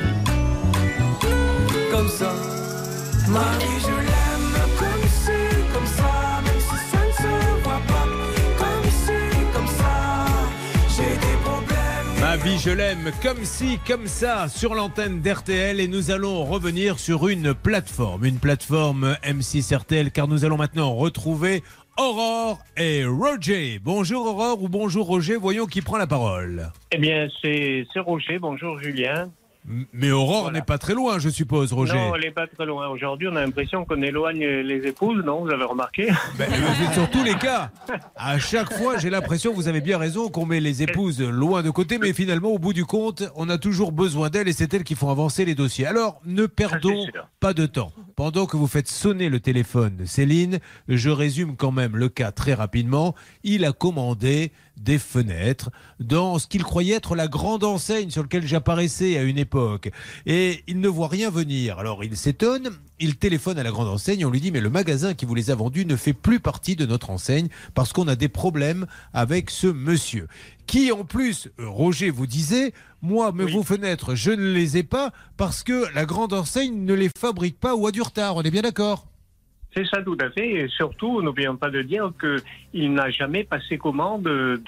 Comme ça, ma vie je l'aime comme si, comme ça, même si ça ne se voit pas. Comme si, comme ça, j'ai des problèmes. Ma vie je l'aime comme si, comme ça, sur l'antenne d'R T L. Et nous allons revenir sur une plateforme, une plateforme M six R T L, car nous allons maintenant retrouver Aurore et Roger. Bonjour Aurore ou bonjour Roger, voyons qui prend la parole. Eh bien, c'est Roger. Bonjour Julien. Mais Aurore voilà. n'est pas très loin, je suppose, Roger. Non, elle n'est pas très loin. Aujourd'hui, on a l'impression qu'on éloigne les épouses, non? Vous avez remarqué? Ben, sur tous les cas, à chaque fois, j'ai l'impression, vous avez bien raison, qu'on met les épouses loin de côté, mais finalement, au bout du compte, on a toujours besoin d'elles et c'est elles qui font avancer les dossiers. Alors, ne perdons pas de temps. Pendant que vous faites sonner le téléphone de Céline, je résume quand même le cas très rapidement. Il a commandé des fenêtres dans ce qu'il croyait être la grande enseigne sur laquelle j'apparaissais à une époque. Et il ne voit rien venir. Alors il s'étonne, il téléphone à la grande enseigne, on lui dit mais le magasin qui vous les a vendus ne fait plus partie de notre enseigne parce qu'on a des problèmes avec ce monsieur. Qui en plus, Roger vous disait, moi mais oui. vos fenêtres je ne les ai pas parce que la grande enseigne ne les fabrique pas ou a du retard, on est bien d'accord ? C'est ça, tout à fait. Et surtout, n'oublions pas de dire qu'il n'a jamais passé commande de,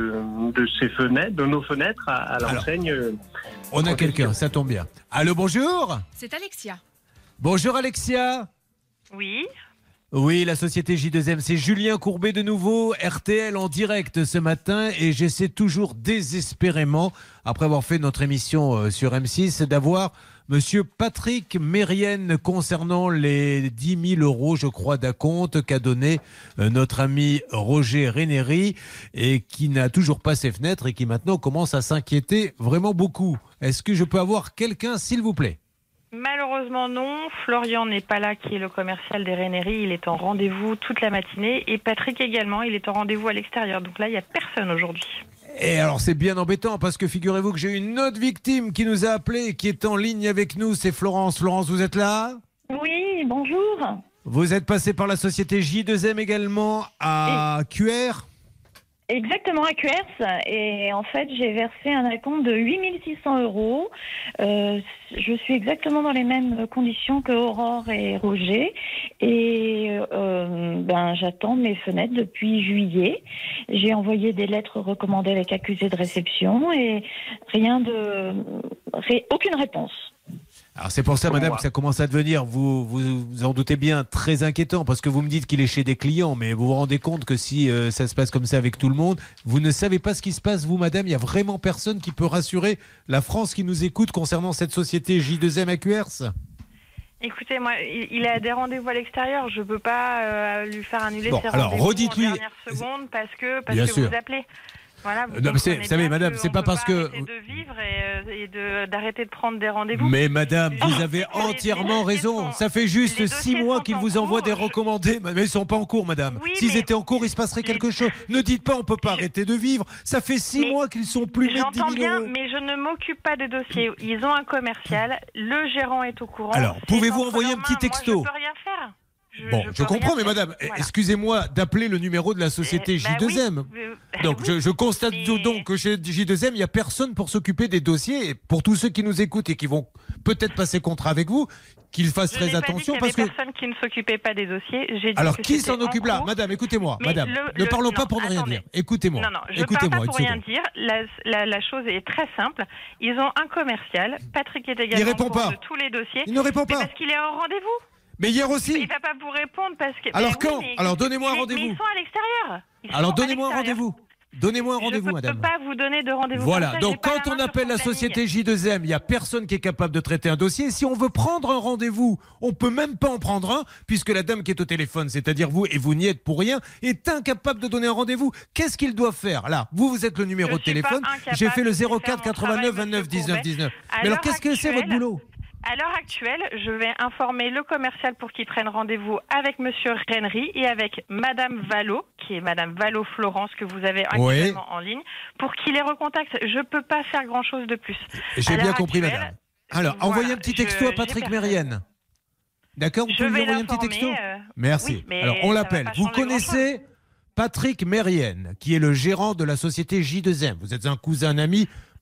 de ces fenêtres, de nos fenêtres à, à l'enseigne. Alors, on a quelqu'un, ça tombe bien. Allô, bonjour. C'est Alexia. Bonjour Alexia. Oui. Oui, la société J deux M, c'est Julien Courbet de nouveau, R T L en direct ce matin et j'essaie toujours désespérément, après avoir fait notre émission sur M six, d'avoir Monsieur Patrick Mérienne concernant les dix mille euros, je crois, d'acompte qu'a donné notre ami Roger Rénéry et qui n'a toujours pas ses fenêtres et qui maintenant commence à s'inquiéter vraiment beaucoup. Est-ce que je peux avoir quelqu'un, s'il vous plaît ? Malheureusement non, Florian n'est pas là, qui est le commercial des Rénéry, il est en rendez-vous toute la matinée et Patrick également, il est en rendez-vous à l'extérieur, donc là il n'y a personne aujourd'hui. Et alors c'est bien embêtant parce que figurez-vous que j'ai une autre victime qui nous a appelé, qui est en ligne avec nous, c'est Florence. Florence, vous êtes là ? Oui, bonjour. Vous êtes passé par la société J deux M également à et... Q R ? Exactement, à Q R S. Et en fait, j'ai versé un acompte de huit mille six cents euros. Euh, je suis exactement dans les mêmes conditions que Aurore et Roger. Et euh, ben, j'attends mes fenêtres depuis juillet. J'ai envoyé des lettres recommandées avec accusé de réception et rien de... Ré, aucune réponse. Alors c'est pour ça, madame, que ça commence à devenir, vous vous, vous en doutez bien, très inquiétant, parce que vous me dites qu'il est chez des clients, mais vous vous rendez compte que si euh, ça se passe comme ça avec tout le monde, vous ne savez pas ce qui se passe, vous, madame. Il n'y a vraiment personne qui peut rassurer la France qui nous écoute concernant cette société J deux M A Q R S ? Écoutez, moi, il a des rendez-vous à l'extérieur, je ne peux pas euh, lui faire annuler bon, ses alors, rendez-vous redites-lui... en dernière seconde parce que, parce bien que sûr. vous appelez. Voilà, vous non, mais c'est, vous savez, madame, c'est pas parce que... de vivre et, et de, d'arrêter de prendre des rendez-vous. Mais madame, vous avez entièrement raison. Ça fait juste six mois qu'ils vous envoient des recommandés. Mais ils ne sont pas en cours, madame. Oui, S'ils mais... étaient en cours, il se passerait quelque chose. Ne dites pas, on ne peut pas arrêter de vivre. Ça fait six mais mois qu'ils sont plus mettre dix mille bien, euros. Mais je ne m'occupe pas des dossiers. Ils ont un commercial. Le gérant est au courant. Alors, pouvez-vous envoyer un petit texto ? Moi, je ne peux rien faire. Je, bon, je, je comprends, mais madame, voilà. Excusez-moi d'appeler le numéro de la société J deux M. Bah oui, euh, donc, oui, je, je constate mais... donc que chez J deux M, il n'y a personne pour s'occuper des dossiers. Et pour tous ceux qui nous écoutent et qui vont peut-être passer contrat avec vous, qu'ils fassent je très n'ai attention. Pas dit qu'il y avait personne qui ne s'occupait pas des dossiers. J'ai dit Alors, que qui s'en occupe là ? Madame, écoutez-moi. Mais Madame, le, ne le, parlons non, pas pour ne rien attendez. dire. Écoutez-moi. Non, non, je ne parle pas pour rien dire. La, la, la chose est très simple. Ils ont un commercial. Patrick est également il répond au courant pas. de tous les dossiers. Il ne répond pas. Parce qu'il est en rendez-vous. Mais hier aussi. Mais il ne va pas vous répondre parce que. Alors mais quand oui, Alors donnez-moi un rendez-vous. Mais ils sont à l'extérieur. Alors donnez-moi un rendez-vous. Donnez-moi un rendez-vous, madame. Je ne peux pas vous donner de rendez-vous. Voilà, ça, donc quand on appelle la société J deux M, il n'y a personne qui est capable de traiter un dossier. Si on veut prendre un rendez-vous, on ne peut même pas en prendre un, puisque la dame qui est au téléphone, c'est-à-dire vous, et vous n'y êtes pour rien, est incapable de donner un rendez-vous. Qu'est-ce qu'il doit faire ? Là, vous, vous êtes le numéro je de téléphone. J'ai fait le zéro quatre quatre-vingt-neuf vingt-neuf dix-neuf dix-neuf. Mais alors, qu'est-ce que c'est votre boulot ? À l'heure actuelle, je vais informer le commercial pour qu'il prenne rendez-vous avec Monsieur Rénéry et avec Madame Vallot, qui est Madame Vallot Florence, que vous avez actuellement oui. en ligne, pour qu'il les recontacte. Je ne peux pas faire grand-chose de plus. J'ai bien compris, actuelle, madame. Alors, voilà, envoyez un petit texto je, à Patrick Mérienne. D'accord ? Vous je pouvez lui envoyer un petit texto euh... Merci. Oui, alors, on l'appelle. Vous connaissez Patrick Mérienne, qui est le gérant de la société J deux M. Vous êtes un cousin, un ami.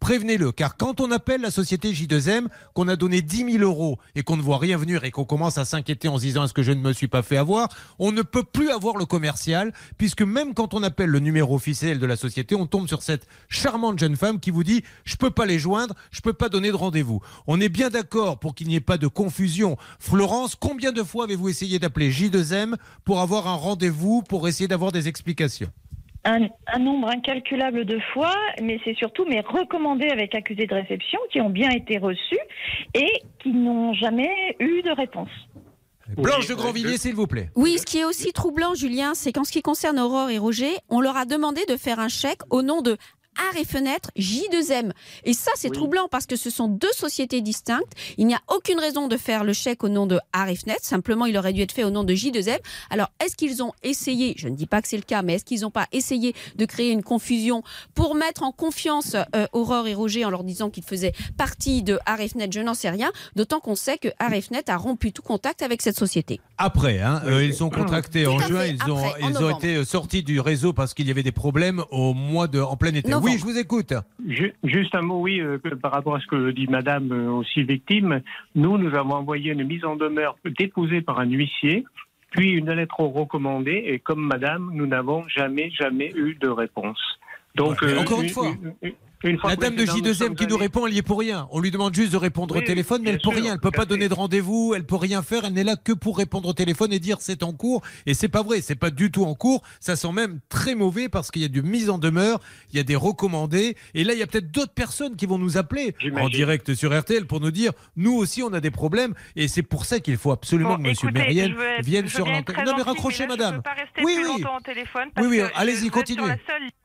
prévenez-le. Car quand on appelle la société J deux M, qu'on a donné dix mille euros et qu'on ne voit rien venir et qu'on commence à s'inquiéter en se disant est-ce que je ne me suis pas fait avoir, on ne peut plus avoir le commercial, puisque même quand on appelle le numéro officiel de la société, on tombe sur cette charmante jeune femme qui vous dit je peux pas les joindre, je peux pas donner de rendez-vous. On est bien d'accord pour qu'il n'y ait pas de confusion. Florence, combien de fois avez-vous essayé d'appeler J deux M pour avoir un rendez-vous, pour essayer d'avoir des explications ? Un, un nombre incalculable de fois, mais c'est surtout mes recommandés avec accusé de réception qui ont bien été reçus et qui n'ont jamais eu de réponse. Blanche de Grandvilliers, s'il vous plaît. Oui, ce qui est aussi troublant, Julien, c'est qu'en ce qui concerne Aurore et Roger, on leur a demandé de faire un chèque au nom de Art et Fenêtre J deux M. Et ça, c'est oui. troublant parce que ce sont deux sociétés distinctes. Il n'y a aucune raison de faire le chèque au nom de Art et Fenêtre. Simplement, il aurait dû être fait au nom de J deux M. Alors, est-ce qu'ils ont essayé, je ne dis pas que c'est le cas, mais est-ce qu'ils n'ont pas essayé de créer une confusion pour mettre en confiance euh, Aurore et Roger en leur disant qu'ils faisaient partie de Art et Fenêtre? Je n'en sais rien. D'autant qu'on sait que Art et Fenêtre a rompu tout contact avec cette société. Après, hein, euh, ils sont contractés en juin. Fait. Ils ont, Après, ils ont été sortis du réseau parce qu'il y avait des problèmes au mois de, en plein été. Novembre. Oui, je vous écoute. Juste un mot, oui, euh, par rapport à ce que dit Madame euh, aussi victime. Nous, nous avons envoyé une mise en demeure déposée par un huissier, puis une lettre recommandée, et comme Madame, nous n'avons jamais, jamais eu de réponse. Donc, ouais, euh, encore une, une fois. Une, une, Une fois la dame de J deux M qui nous répond, elle n'y est pour rien. On lui demande juste de répondre oui, au téléphone, mais elle ne peut sûr, rien. Elle ne peut pas donner de rendez-vous, elle ne peut rien faire. Elle n'est là que pour répondre au téléphone et dire c'est en cours. Et c'est pas vrai, c'est pas du tout en cours. Ça sent même très mauvais parce qu'il y a du mise en demeure, il y a des recommandés. Et là, il y a peut-être d'autres personnes qui vont nous appeler en direct sur R T L pour nous dire nous aussi, on a des problèmes. Et c'est pour ça qu'il faut absolument bon, que M. Mérienne vienne sur l'antenne. Non, mais raccrochez, madame. Oui, oui. Oui, oui, allez-y, continuez.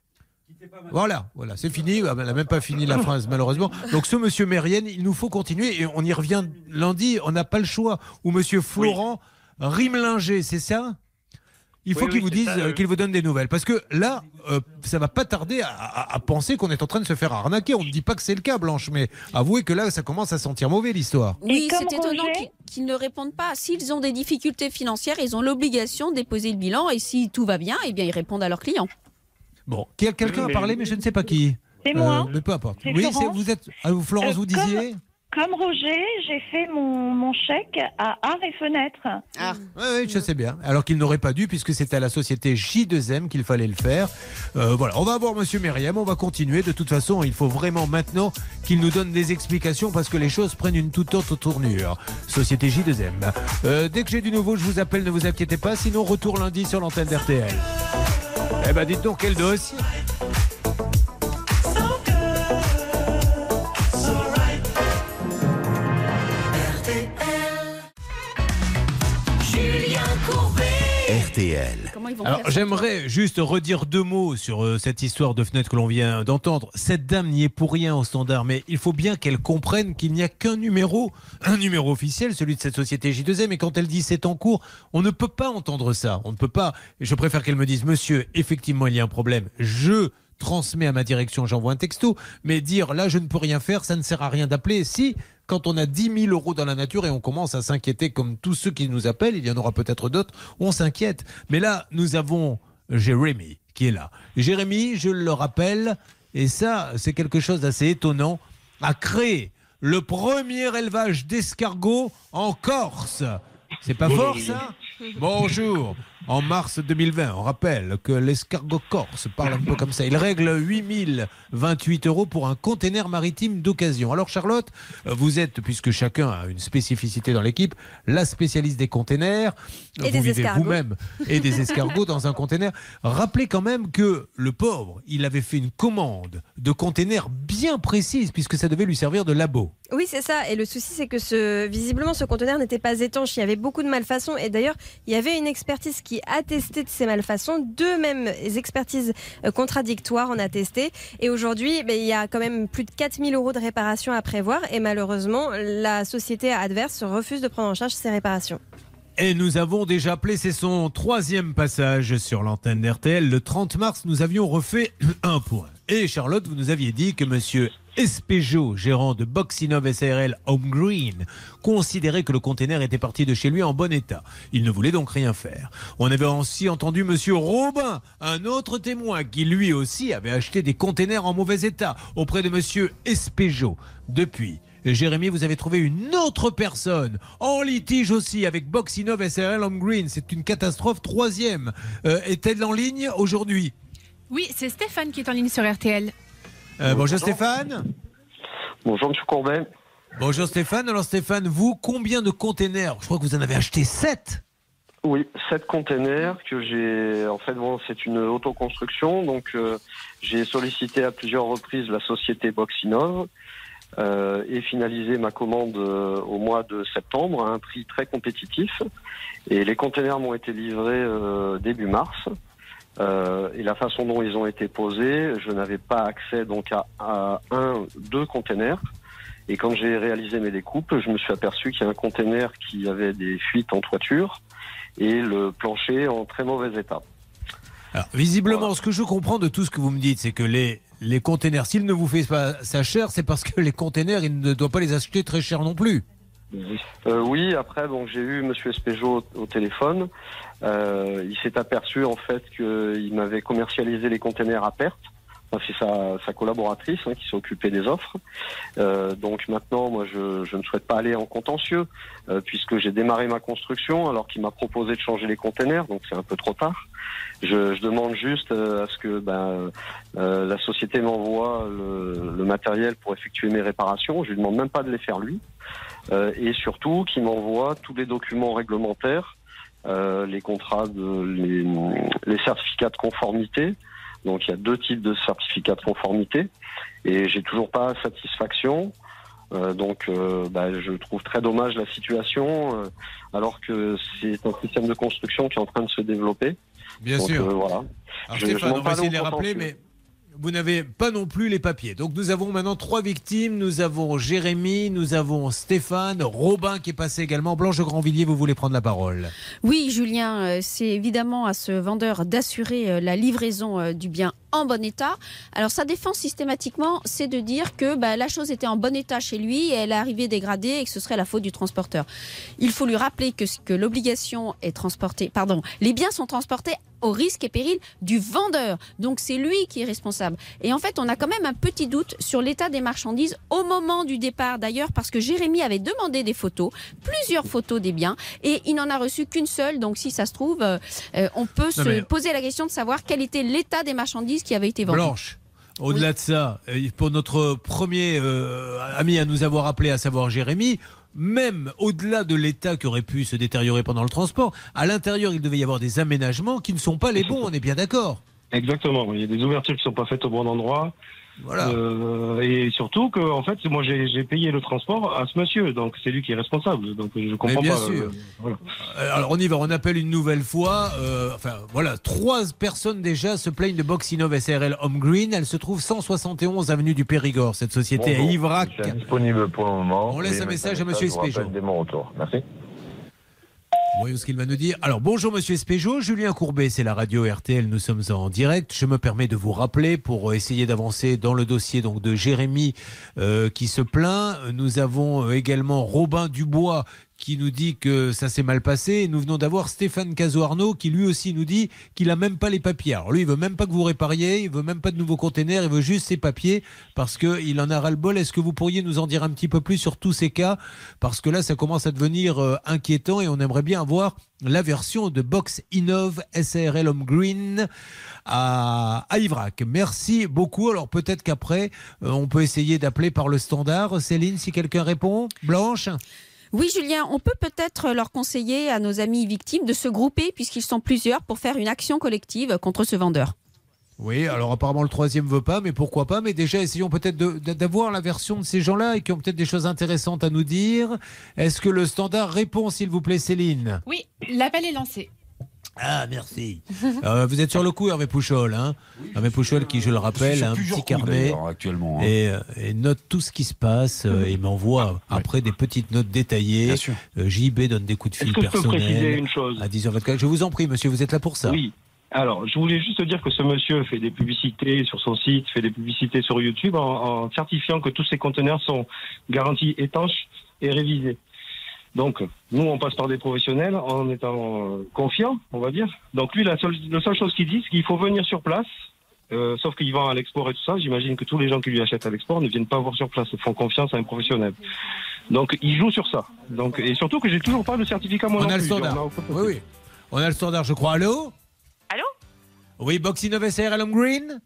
Voilà, voilà, c'est fini. Elle n'a même pas fini la phrase, malheureusement. Donc, ce monsieur Mérienne, il nous faut continuer et on y revient lundi. On n'a pas le choix. Ou monsieur Florent oui. Rimelinger, c'est ça ? Il faut oui, qu'il oui, vous dise, ça, qu'il vous donne des nouvelles. Parce que là, euh, ça va pas tarder à, à, à penser qu'on est en train de se faire arnaquer. On ne dit pas que c'est le cas, Blanche, mais avouez que là, ça commence à sentir mauvais, l'histoire. Oui, c'est étonnant qu'ils, qu'ils ne répondent pas. S'ils ont des difficultés financières, ils ont l'obligation de déposer le bilan. Et si tout va bien, eh bien, ils répondent à leurs clients. Bon, quelqu'un a parlé, mais je ne sais pas qui. C'est moi. Euh, mais peu importe. C'est oui, Florence. C'est, vous êtes. Ah, Florence, euh, vous disiez comme, comme Roger, j'ai fait mon, mon chèque à Art et Fenêtre. Ah. Oui, oui, je sais bien. Alors qu'il n'aurait pas dû, puisque c'était à la société J deux M qu'il fallait le faire. Euh, voilà, on va voir Monsieur Meriem, on va continuer. De toute façon, il faut vraiment maintenant qu'il nous donne des explications parce que les choses prennent une toute autre tournure. Société J deux M. Euh, dès que j'ai du nouveau, je vous appelle, ne vous inquiétez pas. Sinon, retour lundi sur l'antenne d'R T L. Eh ben, dites donc quel dossier. Julien Courbet. R T L. Alors j'aimerais juste redire deux mots sur euh, cette histoire de fenêtre que l'on vient d'entendre. Cette dame n'y est pour rien au standard, mais il faut bien qu'elle comprenne qu'il n'y a qu'un numéro, un numéro officiel, celui de cette société J deux M, et quand elle dit c'est en cours, on ne peut pas entendre ça. On ne peut pas. Je préfère qu'elle me dise monsieur, effectivement il y a un problème. Je transmets à ma direction, j'envoie un texto, mais dire là je ne peux rien faire, ça ne sert à rien d'appeler. Si quand on a dix mille euros dans la nature et on commence à s'inquiéter comme tous ceux qui nous appellent, il y en aura peut-être d'autres, on s'inquiète. Mais là, nous avons Jérémy qui est là. Jérémy, je le rappelle, et ça, c'est quelque chose d'assez étonnant, a créé le premier élevage d'escargots en Corse. C'est pas fort, ça ? Bonjour. En mars deux mille vingt, on rappelle que l'escargot corse parle un peu comme ça. Il règle huit mille vingt-huit euros pour un container maritime d'occasion. Alors Charlotte, vous êtes, puisque chacun a une spécificité dans l'équipe, la spécialiste des containers. Et vous des vivez escargots. vous-même et des escargots dans un container. Rappelez quand même que le pauvre, il avait fait une commande de containers bien précise puisque ça devait lui servir de labo. Oui, c'est ça. Et le souci, c'est que ce, visiblement, ce conteneur n'était pas étanche. Il y avait beaucoup de malfaçons. Et d'ailleurs, il y avait une expertise qui attestait de ces malfaçons. Deux mêmes expertises euh, contradictoires en attestaient. Et aujourd'hui, ben, il y a quand même plus de quatre mille euros de réparation à prévoir. Et malheureusement, la société adverse refuse de prendre en charge ces réparations. Et nous avons déjà appelé, c'est son troisième passage sur l'antenne d'R T L. Le trente mars, nous avions refait un point. Et Charlotte, vous nous aviez dit que monsieur Espejo, gérant de Boxinov S A R L Home Green, considérait que le container était parti de chez lui en bon état. Il ne voulait donc rien faire. On avait aussi entendu monsieur Robin, un autre témoin, qui lui aussi avait acheté des containers en mauvais état auprès de monsieur Espejo. Depuis, Jérémy, vous avez trouvé une autre personne en litige aussi avec Boxinov S A R L Home Green. C'est une catastrophe. Troisième. Euh, est-elle en ligne aujourd'hui? Oui, c'est Stéphane qui est en ligne sur R T L. Euh, bonjour Stéphane. Bonjour Monsieur Courbet. Bonjour Stéphane. Alors Stéphane, vous, combien de containers? Je crois que vous en avez acheté sept. Oui, sept containers que j'ai... En fait, bon, c'est une autoconstruction. Donc, euh, j'ai sollicité à plusieurs reprises la société Boxinov euh, et finalisé ma commande euh, au mois de septembre à un prix très compétitif. Et les containers m'ont été livrés euh, début mars. Euh, et la façon dont ils ont été posés, je n'avais pas accès donc à, à un, deux containers. Et quand j'ai réalisé mes découpes, je me suis aperçu qu'il y a un container qui avait des fuites en toiture et le plancher en très mauvais état. Alors, visiblement, voilà. Ce que je comprends de tout ce que vous me dites, c'est que les, les containers, s'ils ne vous font pas ça cher, c'est parce que les containers, il ne doit pas les acheter très cher non plus. Euh, oui, après, donc j'ai eu Monsieur Espejo au, au téléphone. Euh, il s'est aperçu en fait qu'il m'avait commercialisé les containers à perte. Enfin, c'est sa, sa collaboratrice hein, qui s'est occupée des offres. Euh, donc maintenant, moi, je, je ne souhaite pas aller en contentieux euh, puisque j'ai démarré ma construction alors qu'il m'a proposé de changer les containers. Donc c'est un peu trop tard. Je, je demande juste euh, à ce que ben, euh, la société m'envoie le, le matériel pour effectuer mes réparations. Je lui demande même pas de les faire lui. Euh, et surtout qu'il m'envoie tous les documents réglementaires, euh, les contrats, de, les, les certificats de conformité. Donc il y a deux types de certificats de conformité et j'ai toujours pas satisfaction. Euh, donc euh, bah, je trouve très dommage la situation euh, alors que c'est un système de construction qui est en train de se développer. Bien donc, sûr. Euh, voilà. Alors je, Stéphane, je on va essayer de les rappeler, mais vous n'avez pas non plus les papiers. Donc nous avons maintenant trois victimes. Nous avons Jérémy, nous avons Stéphane, Robin qui est passé également. Blanche de Grandvilliers, vous voulez prendre la parole? Oui, Julien, c'est évidemment à ce vendeur d'assurer la livraison du bien en bon état. Alors sa défense systématiquement, c'est de dire que bah, la chose était en bon état chez lui et elle est arrivée dégradée et que ce serait la faute du transporteur. Il faut lui rappeler que, que l'obligation est transportée, pardon, les biens sont transportés au risque et péril du vendeur. Donc c'est lui qui est responsable. Et en fait, on a quand même un petit doute sur l'état des marchandises au moment du départ d'ailleurs, parce que Jérémy avait demandé des photos, plusieurs photos des biens, et il n'en a reçu qu'une seule. Donc si ça se trouve, euh, on peut non, se mais... poser la question de savoir quel était l'état des marchandises qui avaient été vendues. Blanche, au-delà oui. de ça, pour notre premier euh, ami à nous avoir appelé, à savoir Jérémy, même au-delà de l'état qui aurait pu se détériorer pendant le transport, à l'intérieur, il devait y avoir des aménagements qui ne sont pas les bons, on est bien d'accord? Exactement, il y a des ouvertures qui ne sont pas faites au bon endroit. Voilà. Euh, et surtout que, en fait, moi j'ai payé le transport à ce monsieur, donc c'est lui qui est responsable. Donc je comprends bien pas. Sûr. Euh, voilà. Alors on y va, on appelle une nouvelle fois. Euh, enfin voilà, trois personnes déjà se plaignent de Boxinov S A R L Home Green. Elle se trouve cent soixante et onze avenue du Périgord. Cette société bon, bon, à Ivrac. C'est disponible pour le moment. On laisse un message à Monsieur Espejo. Dès mon retour. Merci. Voyons ce qu'il va nous dire. Alors bonjour Monsieur Espejo, Julien Courbet, c'est la radio R T L, nous sommes en direct. Je me permets de vous rappeler pour essayer d'avancer dans le dossier donc de Jérémy euh, qui se plaint. Nous avons également Robin Dubois qui nous dit que ça s'est mal passé. Et nous venons d'avoir Stéphane Caso-Arnaud qui lui aussi nous dit qu'il n'a même pas les papiers. Alors lui, il veut même pas que vous répariez, il veut même pas de nouveaux containers, il veut juste ses papiers parce qu'il en a ras-le-bol. Est-ce que vous pourriez nous en dire un petit peu plus sur tous ces cas? Parce que là, ça commence à devenir euh, inquiétant et on aimerait bien avoir la version de Boxinov S A R L Home Green à, à Ivrac. Merci beaucoup. Alors peut-être qu'après, euh, on peut essayer d'appeler par le standard. Céline, si quelqu'un répond. Blanche? Oui, Julien, on peut peut-être leur conseiller à nos amis victimes de se grouper, puisqu'ils sont plusieurs, pour faire une action collective contre ce vendeur. Oui, alors apparemment le troisième ne veut pas, mais pourquoi pas. Mais déjà, essayons peut-être d'avoir la version de ces gens-là et qui ont peut-être des choses intéressantes à nous dire. Est-ce que le standard répond, s'il vous plaît, Céline? Oui, l'appel est lancé. Ah, merci. euh, vous êtes sur le coup, Hervé Pouchol. Hein oui, Hervé Pouchol, qui, je le rappelle, a un petit carnet actuellement, hein. et, et note tout ce qui se passe euh, et m'envoie ouais. après des petites notes détaillées. Euh, J B donne des coups de fil personnels une chose à dix heures vingt-quatre. Je vous en prie, monsieur, vous êtes là pour ça. Oui. Alors, je voulais juste dire que ce monsieur fait des publicités sur son site, fait des publicités sur YouTube en, en certifiant que tous ces conteneurs sont garantis étanches et révisés. Donc, nous, on passe par des professionnels en étant euh, confiants, on va dire. Donc, lui, la seule, la seule chose qu'il dit, c'est qu'il faut venir sur place. Euh, sauf qu'il vend à l'export et tout ça. J'imagine que tous les gens qui lui achètent à l'export ne viennent pas voir sur place. Ils font confiance à un professionnel. Donc, il joue sur ça. Donc, et surtout que j'ai toujours pas de certificat moi On non a le plus. standard. Oui, oui. On a le standard, je crois. Allô? Allô? Oui, Boxinov S R L Home Green?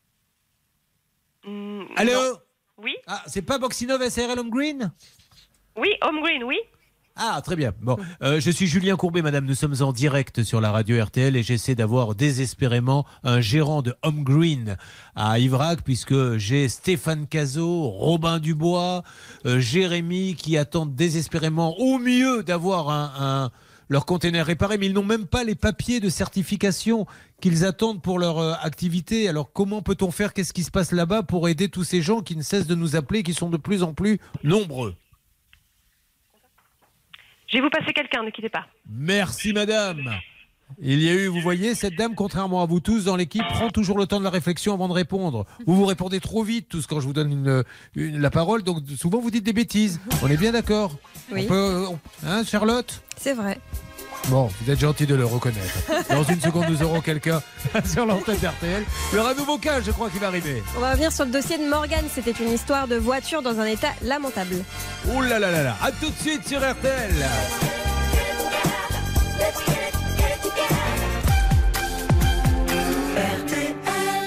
mmh, Allô? Non. Oui? Ah, c'est pas Boxinov S R L Home Green? Oui, Home Green, oui. Ah, très bien. Bon, euh, je suis Julien Courbet, madame. Nous sommes en direct sur la radio R T L et j'essaie d'avoir désespérément un gérant de Home Green à Ivrac, puisque j'ai Stéphane Cazot, Robin Dubois, euh, Jérémy qui attendent désespérément au mieux d'avoir un, un, leur container réparé, mais ils n'ont même pas les papiers de certification qu'ils attendent pour leur euh, activité. Alors, comment peut-on faire? Qu'est-ce qui se passe là-bas pour aider tous ces gens qui ne cessent de nous appeler, qui sont de plus en plus nombreux? Je vais vous passer quelqu'un, ne quittez pas. Merci madame. Il y a eu, vous voyez, cette dame, contrairement à vous tous dans l'équipe, prend toujours le temps de la réflexion avant de répondre. Vous vous répondez trop vite tous quand je vous donne une, une, la parole, donc souvent vous dites des bêtises. On est bien d'accord? Oui. On peut, on, hein, Charlotte? C'est vrai. Bon, vous êtes gentil de le reconnaître. Dans une seconde, nous aurons quelqu'un sur l'antenne d'R T L. Il y aura un nouveau cas, je crois, qui va arriver. On va revenir sur le dossier de Morgane. C'était une histoire de voiture dans un état lamentable. Ouh là là là là. À tout de suite sur R T L. R T L.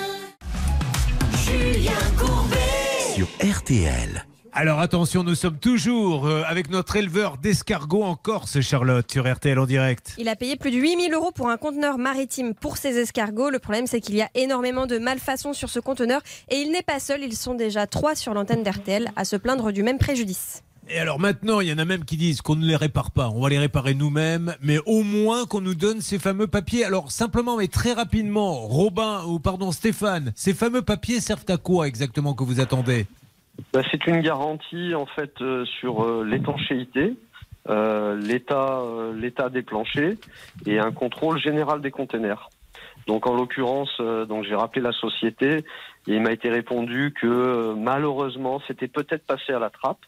Julien Courbet. Sur R T L. Alors attention, nous sommes toujours euh, avec notre éleveur d'escargots en Corse, Charlotte, sur R T L en direct. Il a payé plus de huit mille euros pour un conteneur maritime pour ses escargots. Le problème, c'est qu'il y a énormément de malfaçons sur ce conteneur et il n'est pas seul. Ils sont déjà trois sur l'antenne d'R T L à se plaindre du même préjudice. Et alors maintenant, il y en a même qui disent qu'on ne les répare pas, on va les réparer nous-mêmes, mais au moins qu'on nous donne ces fameux papiers. Alors simplement, mais très rapidement, Robin, ou pardon Stéphane, ces fameux papiers servent à quoi exactement que vous attendez ? Ben, c'est une garantie en fait euh, sur euh, l'étanchéité, euh, l'état, euh, l'état des planchers et un contrôle général des containers. Donc en l'occurrence, euh, donc j'ai rappelé la société et il m'a été répondu que euh, malheureusement c'était peut-être passé à la trappe.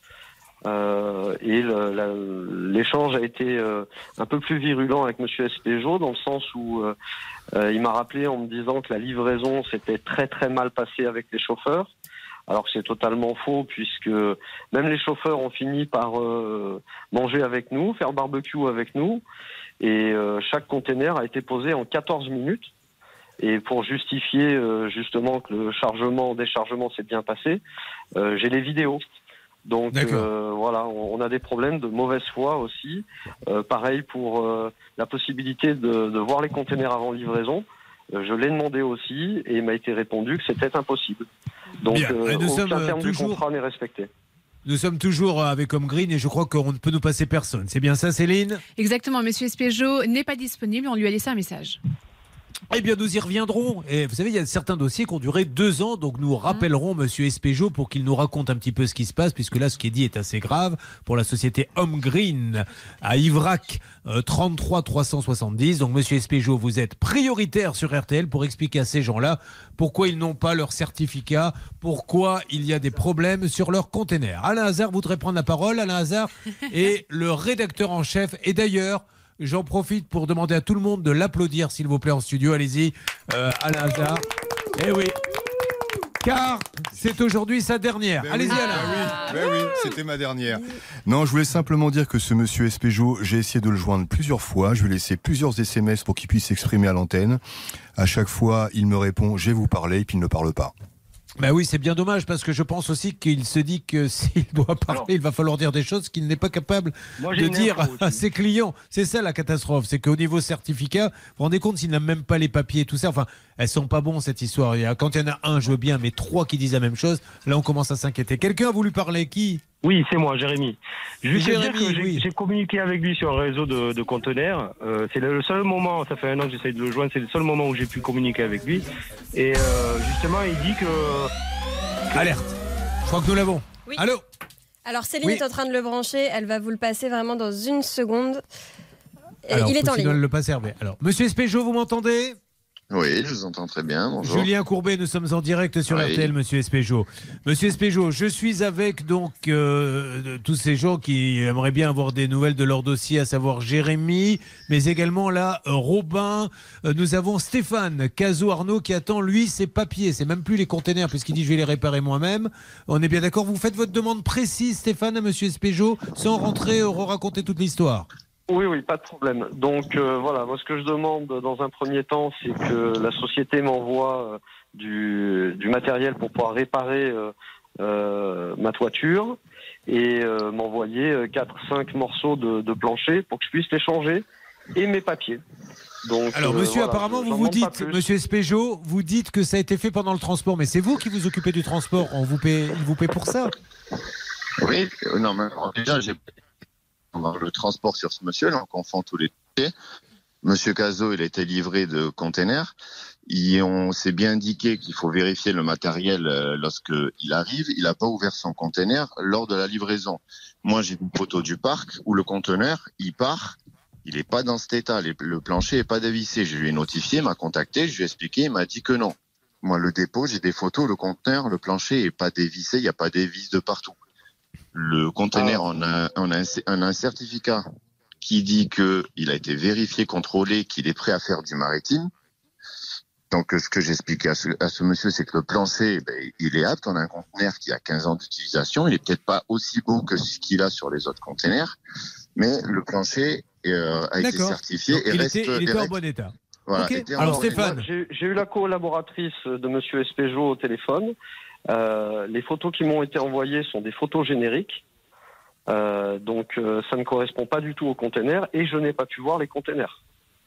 Euh, et le, la, l'échange a été euh, un peu plus virulent avec Monsieur Espejo dans le sens où euh, euh, il m'a rappelé en me disant que la livraison s'était très très mal passée avec les chauffeurs. Alors que c'est totalement faux puisque même les chauffeurs ont fini par euh, manger avec nous, faire barbecue avec nous et euh, chaque container a été posé en quatorze minutes et pour justifier euh, justement que le chargement, déchargement s'est bien passé, euh, j'ai les vidéos. Donc euh, voilà, on, on a des problèmes de mauvaise foi aussi. Euh, pareil pour euh, la possibilité de, de voir les containers avant livraison. Je l'ai demandé aussi et il m'a été répondu que c'était impossible. Donc euh, aucun terme toujours... du contrat n'est respecté. Nous sommes toujours avec Home Green et je crois qu'on ne peut nous passer personne. C'est bien ça, Céline ? Exactement, Monsieur Espejo n'est pas disponible, on lui a laissé un message. Eh bien, nous y reviendrons. Et vous savez, il y a certains dossiers qui ont duré deux ans, donc nous rappellerons Monsieur Espejo pour qu'il nous raconte un petit peu ce qui se passe, puisque là, ce qui est dit est assez grave pour la société Home Green à Ivrac, euh, trente-trois trois cent soixante-dix. Donc, Monsieur Espejo, vous êtes prioritaire sur R T L pour expliquer à ces gens-là pourquoi ils n'ont pas leur certificat, pourquoi il y a des problèmes sur leur container. Alain Hazard voudrait prendre la parole. Alain Hazard est le rédacteur en chef. Et d'ailleurs, j'en profite pour demander à tout le monde de l'applaudir, s'il vous plaît, en studio. Allez-y, euh, Alain Hazard. Eh oui, car c'est aujourd'hui sa dernière. Ben Allez-y, oui, Alain. Ben oui, ben oui, c'était ma dernière. Non, je voulais simplement dire que ce monsieur Espejo, j'ai essayé de le joindre plusieurs fois. Je lui ai laissé plusieurs S M S pour qu'il puisse s'exprimer à l'antenne. À chaque fois, il me répond « je vais vous parler » et puis il ne parle pas. Ben oui, c'est bien dommage parce que je pense aussi qu'il se dit que s'il doit parler, alors, il va falloir dire des choses qu'il n'est pas capable moi, de dire à ses clients. C'est ça la catastrophe, c'est qu'au niveau certificat, vous vous rendez compte s'il n'a même pas les papiers et tout ça. Enfin, elles sont pas bonnes cette histoire. Quand il y en a un, je veux bien, mais trois qui disent la même chose, là on commence à s'inquiéter. Quelqu'un a voulu parler, qui ? Oui, c'est moi, Jérémy. Juste Jérémy, dire que j'ai, oui. j'ai communiqué avec lui sur un réseau de, de conteneurs. Euh, c'est le seul moment, ça fait un an que j'essaie de le joindre, c'est le seul moment où j'ai pu communiquer avec lui. Et euh, justement, il dit que... Alerte. Je crois que nous l'avons. Oui. Allô. Alors Céline Oui. est en train de le brancher, elle va vous le passer vraiment dans une seconde. Et Alors, il est en sinon, ligne. elle le pas servi. Alors, Monsieur Espéjo, vous m'entendez? Oui, je vous entends très bien. Bonjour. Julien Courbet, nous sommes en direct sur Oui. R T L, Monsieur Espéjo. Monsieur Espéjo, je suis avec donc euh, tous ces gens qui aimeraient bien avoir des nouvelles de leur dossier, à savoir Jérémy, mais également là euh, Robin. Euh, nous avons Stéphane Cazot-Arnaud qui attend lui ses papiers. C'est même plus les containers puisqu'il dit je vais les réparer moi-même. On est bien d'accord. Vous faites votre demande précise, Stéphane, à Monsieur Espéjo, sans rentrer euh, raconter toute l'histoire. Oui, oui, pas de problème. Donc euh, voilà, moi ce que je demande dans un premier temps, c'est que la société m'envoie euh, du, du matériel pour pouvoir réparer euh, euh, ma toiture et euh, m'envoyer quatre cinq morceaux de, de plancher pour que je puisse les changer et mes papiers. Donc, Alors, euh, monsieur, voilà, apparemment, j'en vous vous demande pas dites, plus. monsieur Espéjo, vous dites que ça a été fait pendant le transport, mais c'est vous qui vous occupez du transport. On vous paie, il vous paie pour ça. Oui, euh, non, mais alors, déjà, j'ai pendant le transport sur ce monsieur, là, on confond tous les dossiers. Monsieur Cazot, il a été livré de containers. Et on s'est bien indiqué qu'il faut vérifier le matériel euh, lorsqu'il arrive. Il n'a pas ouvert son container lors de la livraison. Moi, j'ai une photo du parc où le conteneur, il part. Il n'est pas dans cet état. Les- Le plancher n'est pas dévissé. Je lui ai notifié, il m'a contacté, je lui ai expliqué, il m'a dit que non. Moi, le dépôt, j'ai des photos, le conteneur, le plancher n'est pas dévissé, il n'y a pas des vis de partout. Le conteneur, Ah. on a, on a un, on a un certificat qui dit qu'il a été vérifié, contrôlé, qu'il est prêt à faire du maritime. Donc, ce que j'expliquais à ce, à ce monsieur, c'est que le plancher, ben, il est apte. On a un conteneur qui a quinze ans d'utilisation. Il est peut-être pas aussi beau que ce qu'il a sur les autres conteneurs, mais le plancher euh, a été D'accord. certifié Donc, et il reste. était, il et était en reste- bon état. Voilà, Ok. était en Alors bon état. Stéphane, J'ai j'ai eu la collaboratrice de monsieur Espéjo au téléphone. Euh, les photos qui m'ont été envoyées sont des photos génériques. Euh, donc euh, ça ne correspond pas du tout au conteneur et je n'ai pas pu voir les conteneurs.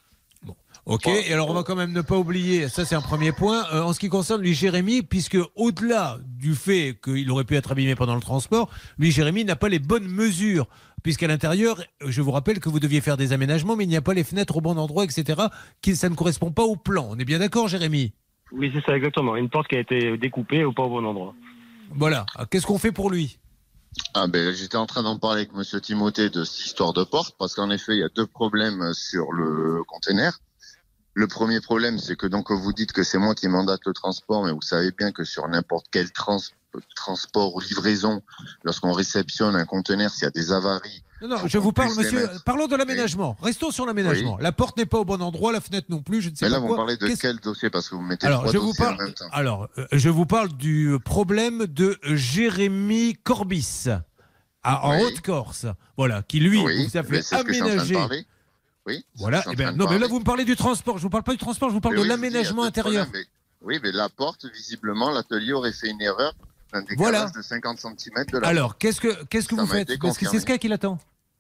ok. Et alors on va quand même ne pas oublier, ça c'est un premier point, euh, en ce qui concerne lui Jérémy, puisque au-delà du fait qu'il aurait pu être abîmé pendant le transport, lui Jérémy n'a pas les bonnes mesures, puisqu'à l'intérieur, je vous rappelle que vous deviez faire des aménagements, mais il n'y a pas les fenêtres au bon endroit, et cetera. Qui, ça ne correspond pas au plan. On est bien d'accord, Jérémy? Oui, c'est ça exactement. Une porte qui a été découpée ou pas au bon endroit. Voilà. Qu'est-ce qu'on fait pour lui? Ah ben, j'étais en train d'en parler avec monsieur Timothée de cette histoire de porte, parce qu'en effet, il y a deux problèmes sur le conteneur. Le premier problème, c'est que donc vous dites que c'est moi qui mandate le transport, mais vous savez bien que sur n'importe quel trans transport ou livraison, lorsqu'on réceptionne un conteneur, s'il y a des avaries... Non, non, faut je qu'on vous parle, puisse les monsieur. mettre. Parlons de l'aménagement. Restons sur l'aménagement. Oui. La porte n'est pas au bon endroit, la fenêtre non plus. Je ne sais Mais pas là, vous quoi. parlez de Qu'est-ce- quel dossier? Parce que vous mettez Alors, trois je vous dossiers parle. en même temps. Alors, euh, je vous parle du problème de Jérémy Corbis, à- en Oui. Haute-Corse. Voilà, qui lui Oui, vous a mais fait c'est ce que je suis en train de aménager. parler. Oui, c'est Voilà. ce que Eh je suis en ben, train non, de mais là, parler. vous me parlez du transport. Je vous parle pas du transport. Je vous parle Mais de oui, je vous dis, il y a l'aménagement deux intérieur. problèmes, mais- Oui, mais la porte, visiblement, l'atelier aurait fait une erreur d'un décalage Voilà. de cinquante centimètres de la Alors, porte. qu'est-ce que qu'est-ce que Ça vous m'a faites? été Parce que c'est confirmé. ce cas qu'il attend.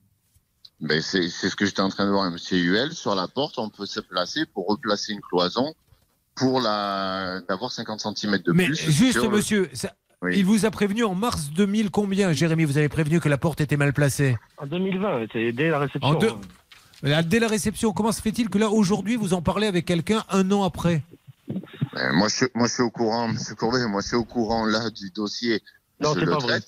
Ben, c'est c'est ce que j'étais en train de voir avec M. Huel. Sur la porte, on peut se placer pour replacer une cloison pour la d'avoir cinquante centimètres de Mais plus. juste, sur le- monsieur, ça- Oui. il vous a prévenu en mars deux mille combien, Jérémy? Vous avez prévenu que la porte était mal placée. En deux mille vingt, c'est dès la réception. En deux- hein. Là, Dès la réception, comment se fait-il que là, aujourd'hui, vous en parlez avec quelqu'un un an après? Ben, moi, je, moi, je suis au courant, M. Courbet, moi, je suis au courant, là, du dossier. Non, Je c'est le pas vrai. traite.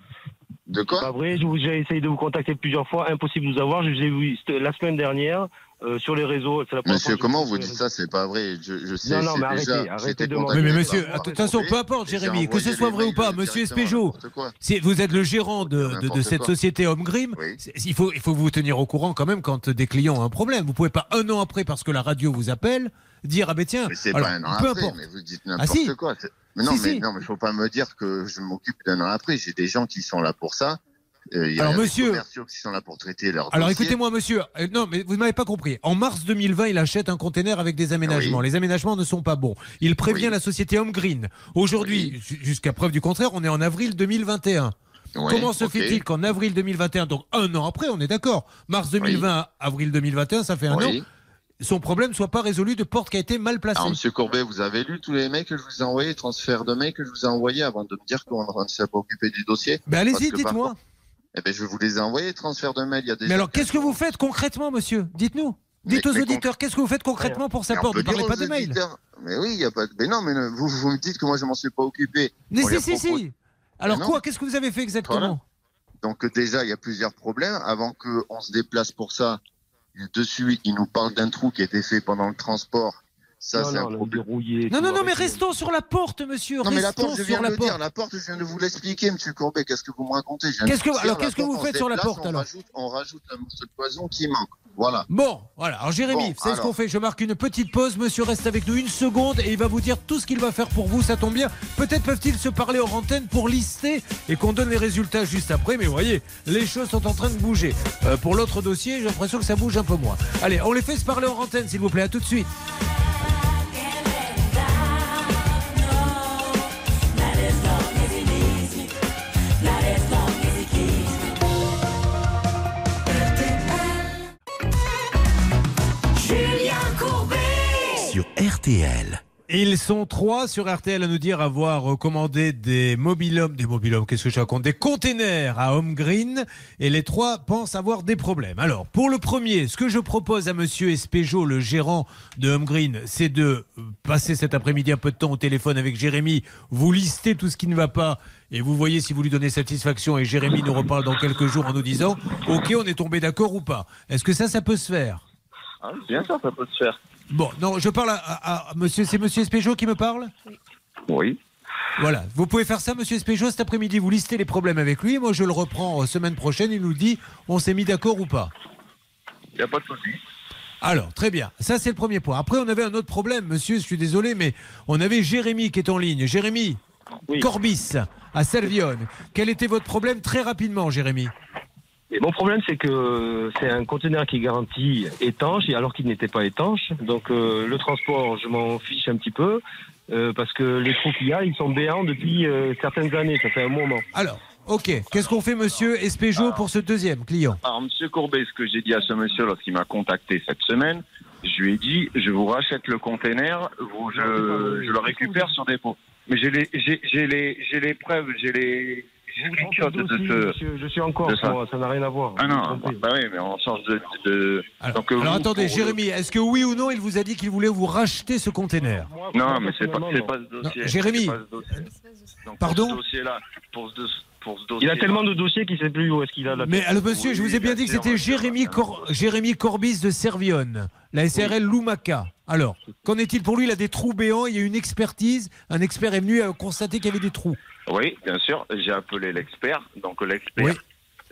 De quoi? C'est pas vrai. Je vous- J'ai essayé de vous contacter plusieurs fois, impossible de vous avoir. Je vous ai vu c'était la semaine dernière euh, sur les réseaux. C'est la première Monsieur, fois que je comment vous vous fais- dites ça? C'est pas vrai. Je, je sais. Non, non, c'est mais arrêtez, déjà, arrêtez j'étais de contacté Oui, mais par monsieur, voie de toute façon, privée peu importe, et j'ai Jérémy, que ce envoyé soit les vrai ou mails pas, monsieur directement, Espéjo, n'importe quoi. si vous êtes le gérant de, de- de N'importe cette quoi. société Homegrim, Oui. c'est- il faut, il faut vous tenir au courant quand même quand des clients ont un problème. Vous pouvez pas un an après, parce que la radio vous appelle, dire ah ben tiens, Mais c'est alors, pas un an peu après, importe. mais vous dites Ah, n'importe si. quoi. C'est- Mais non, Si, mais si. non, mais faut pas me dire que je m'occupe d'un an après. J'ai des gens qui sont là pour ça. Euh, Il y a Alors, des monsieur- commerciaux qui sont là pour traiter leur Alors dossier. écoutez-moi monsieur, Euh, non mais vous ne m'avez pas compris. En mars deux mille vingt, il achète un container avec des aménagements. Oui. Les aménagements ne sont pas bons. Il prévient Oui. la société Home Green. Aujourd'hui, Oui. ju- jusqu'à preuve du contraire, on est en avril deux mille vingt et un. Ouais, Comment se ok. fait-il qu'en avril deux mille vingt et un, donc un an après, on est d'accord, mars deux mille vingt, avril deux mille vingt et un, ça fait un Oui. an, son problème ne soit pas résolu de porte qui a été mal placée. Alors, Monsieur Courbet, vous avez lu tous les mails que je vous ai envoyés, transferts de mails que je vous ai envoyés avant de me dire qu'on ne s'est pas occupé du dossier? Ben allez-y, dites-moi. Eh ben, je vous les ai envoyés, transferts de mails. Il y a des Mais alors, qu'est-ce que vous faites concrètement, monsieur? Dites-nous. Dites mais, aux mais auditeurs, qu'est-ce que vous faites concrètement pour sa porte? Ne parlez pas des mails. Mais oui, il y a pas de... Mais non, mais vous, vous me dites que moi, je m'en suis pas occupé. Mais si, si, si. Alors quoi? Qu'est-ce que vous avez fait exactement? Voilà. Donc déjà, il y a plusieurs problèmes. Avant qu'on se déplace pour ça, de suite, il nous parle d'un trou qui a été fait pendant le transport. Ça, c'est un problème. Non, non, non, mais restons sur la porte, monsieur. Non, mais la porte, je viens de le dire. La porte, je viens de vous l'expliquer, monsieur Courbet. Qu'est-ce que vous me racontez? Qu'est-ce que, alors, qu'est-ce que vous faites sur la porte, alors? On rajoute un morceau de poison qui manque. Voilà. Bon, voilà. Alors, Jérémy, c'est ce qu'on fait. Je marque une petite pause. Monsieur reste avec nous une seconde et il va vous dire tout ce qu'il va faire pour vous. Ça tombe bien. Peut-être peuvent-ils se parler hors antenne pour lister et qu'on donne les résultats juste après. Mais vous voyez, les choses sont en train de bouger. Euh, pour l'autre dossier, j'ai l'impression que ça bouge un peu moins. Allez, on les fait se parler hors antenne, s'il vous plaît. À tout de suite. R T L. Ils sont trois sur R T L à nous dire avoir commandé des mobil-hommes, des mobil-hommes, qu'est-ce que je raconte, des containers à Home Green, et les trois pensent avoir des problèmes. Alors, pour le premier, ce que je propose à monsieur Espejo, le gérant de Home Green, c'est de passer cet après-midi un peu de temps au téléphone avec Jérémy, vous listez tout ce qui ne va pas, et vous voyez si vous lui donnez satisfaction, et Jérémy nous reparle dans quelques jours en nous disant, ok, on est tombé d'accord ou pas. Est-ce que ça, ça peut se faire? Ah, bien sûr, ça peut se faire. Bon, non, je parle à, à, à monsieur, c'est monsieur Espejo qui me parle? Oui. Voilà, vous pouvez faire ça, monsieur Espejo, cet après-midi, vous listez les problèmes avec lui, moi je le reprends semaine prochaine, il nous dit, on s'est mis d'accord ou pas? Il n'y a pas de souci. Alors, très bien, ça c'est le premier point. Après, on avait un autre problème, monsieur, je suis désolé, mais on avait Jérémy qui est en ligne. Jérémy, oui. Corbis, à Servionne. Quel était votre problème très rapidement, Jérémy? Et mon problème, c'est que c'est un conteneur qui est garanti étanche, alors qu'il n'était pas étanche. Donc euh, le transport, je m'en fiche un petit peu, euh, parce que les trous qu'il y a, ils sont béants depuis euh, certaines années, ça fait un moment. Alors, ok, qu'est-ce qu'on fait, monsieur Espejo, alors, pour ce deuxième client? Alors, monsieur Courbet, ce que j'ai dit à ce monsieur lorsqu'il m'a contacté cette semaine, je lui ai dit, je vous rachète le conteneur, vous, je, je le récupère sur dépôt. Mais j'ai les, j'ai, j'ai les, j'ai les preuves, j'ai les... De de ce, je suis en Corse, ça. Moi, ça n'a rien à voir. Ah non, bah oui, mais on change de... de... Alors, Donc, alors vous, attendez, Jérémy, le... est-ce que oui ou non, il vous a dit qu'il voulait vous racheter ce conteneur? Non, mais c'est pas, c'est pas ce dossier. Non, Jérémy, pas ce dossier. Donc, pardon pour ce dossier-là, pour ce, pour ce dossier il a tellement de dossiers qu'il ne sait plus où est-ce qu'il a la... Mais alors, monsieur, oui, je vous ai bien dit que c'était Jérémy, Cor... Jérémy Corbis de Servionne, la S R L oui. Lumaka. Alors, qu'en est-il pour lui? Il a des trous béants, il y a une expertise, un expert est venu à constater qu'il y avait des trous. Oui, bien sûr, j'ai appelé l'expert, donc l'expert oui.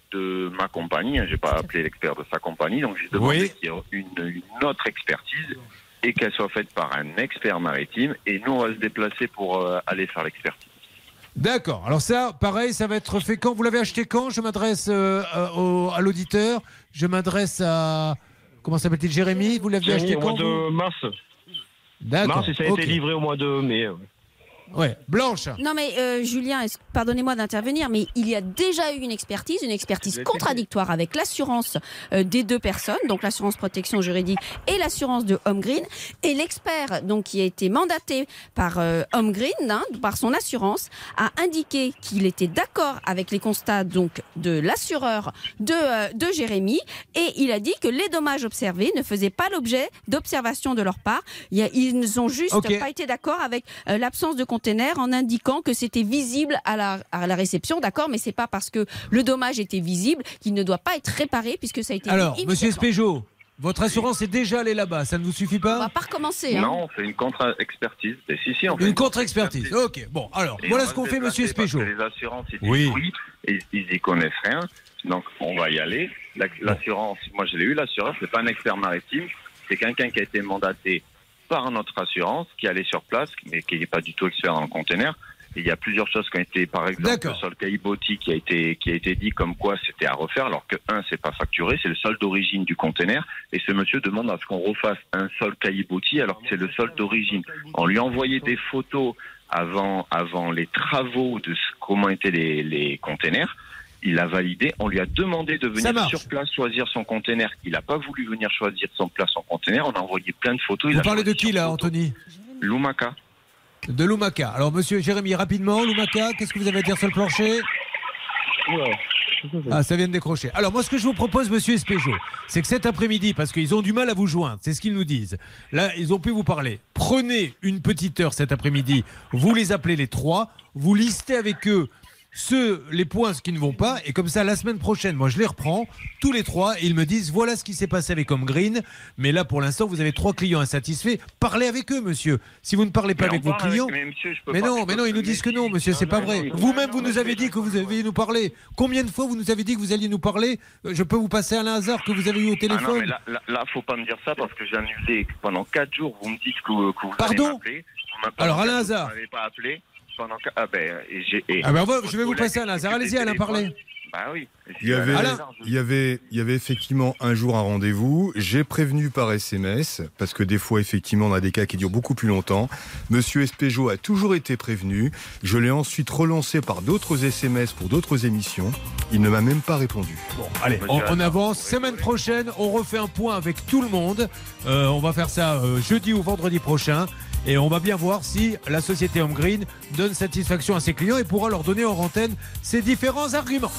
de ma compagnie, j'ai pas appelé l'expert de sa compagnie, donc j'ai demandé oui. qu'il y ait une, une autre expertise et qu'elle soit faite par un expert maritime, et nous on va se déplacer pour euh, aller faire l'expertise. D'accord, alors ça, pareil, ça va être fait quand? Vous l'avez acheté quand? Je m'adresse euh, au, à l'auditeur, je m'adresse à... Comment s'appelle-t-il? Jérémy, vous l'avez acheté quand? Au mois de mars. D'accord. Mars, et ça a okay. été livré au mois de mai. Ouais, Blanche. Non mais euh, Julien, pardonnez-moi d'intervenir, mais il y a déjà eu une expertise, une expertise contradictoire avec l'assurance euh, des deux personnes, donc l'assurance protection juridique et l'assurance de Home Green, et l'expert donc qui a été mandaté par euh, Home Green, hein, par son assurance, a indiqué qu'il était d'accord avec les constats donc de l'assureur de euh, de Jérémy, et il a dit que les dommages observés ne faisaient pas l'objet d'observation de leur part. Il y a, ils ont juste okay. pas été d'accord avec euh, l'absence de conteneur en indiquant que c'était visible à la, à la réception, d'accord, mais c'est pas parce que le dommage était visible qu'il ne doit pas être réparé puisque ça a été... Alors, monsieur Espejo, votre assurance est déjà allée là-bas, ça ne vous suffit pas? On va pas recommencer. Hein. Non, on fait une contre-expertise. Et si, si, on fait une, une contre-expertise, ok. Bon, alors, et voilà ce qu'on fait, monsieur Espejo. Les assurances, ils disent oui, oui et ils y connaissent rien, donc on va y aller. L'assurance, moi je l'ai eu, l'assurance, c'est pas un expert maritime, c'est quelqu'un qui a été mandaté par notre assurance, qui allait sur place, mais qui n'est pas du tout expert dans le conteneur. Et il y a plusieurs choses qui ont été, par exemple, le sol caillebotis qui a été, qui a été dit comme quoi c'était à refaire, alors que, un, c'est pas facturé, c'est le sol d'origine du conteneur, et ce monsieur demande à ce qu'on refasse un sol caillebotis alors que c'est le sol d'origine. On lui a envoyé des photos avant, avant les travaux de ce, comment étaient les, les conteneurs. il a validé. On lui a demandé de venir sur place choisir son conteneur. Il n'a pas voulu venir choisir son place son conteneur. On a envoyé plein de photos. Vous parlez de qui là, Anthony? Lumaka. De Lumaka. Alors, monsieur Jérémy, rapidement, Lumaka, qu'est-ce que vous avez à dire sur le plancher? Ah, ça vient de décrocher. Alors, moi, ce que je vous propose, monsieur Espejo, c'est que cet après-midi, parce qu'ils ont du mal à vous joindre, c'est ce qu'ils nous disent. Là, ils ont pu vous parler. Prenez une petite heure cet après-midi, vous les appelez les trois, vous listez avec eux ceux, les points qui ne vont pas, et comme ça, la semaine prochaine, moi, je les reprends, tous les trois, et ils me disent, voilà ce qui s'est passé avec Home Green, mais là, pour l'instant, vous avez trois clients insatisfaits. Parlez avec eux, monsieur. Si vous ne parlez pas mais avec vos clients... Avec, mais monsieur, mais pas, non, mais non, ils nous disent que non, monsieur, c'est pas vrai. Vous-même, vous nous avez dit que vous alliez nous parler. Combien de fois vous nous avez dit que vous alliez nous parler? Je peux vous passer Alain Hazard que vous avez eu au téléphone. Ah non, mais là, là, là, faut pas me dire ça, parce que j'ai annulé pendant quatre jours, vous me dites que, que vous Pardon allez m'appeler. Alors, Alain Hazard. Vous m'avez pas appelé. Pendant que... Ah ben, j'ai... Et... Ah ben, je vais vous passer Alain Hazard. Allez-y, Alain, parlez. Bah oui. Il y, avait, il, y avait, il y avait effectivement un jour un rendez-vous. J'ai prévenu par S M S, parce que des fois, effectivement, on a des cas qui durent beaucoup plus longtemps. Monsieur Espejo a toujours été prévenu. Je l'ai ensuite relancé par d'autres S M S pour d'autres émissions. Il ne m'a même pas répondu. Bon, allez, on, on avance. Semaine prochaine, on refait un point avec tout le monde. Euh, on va faire ça euh, jeudi ou vendredi prochain. Et on va bien voir si la société Home Green donne satisfaction à ses clients et pourra leur donner en antenne ses différents arguments.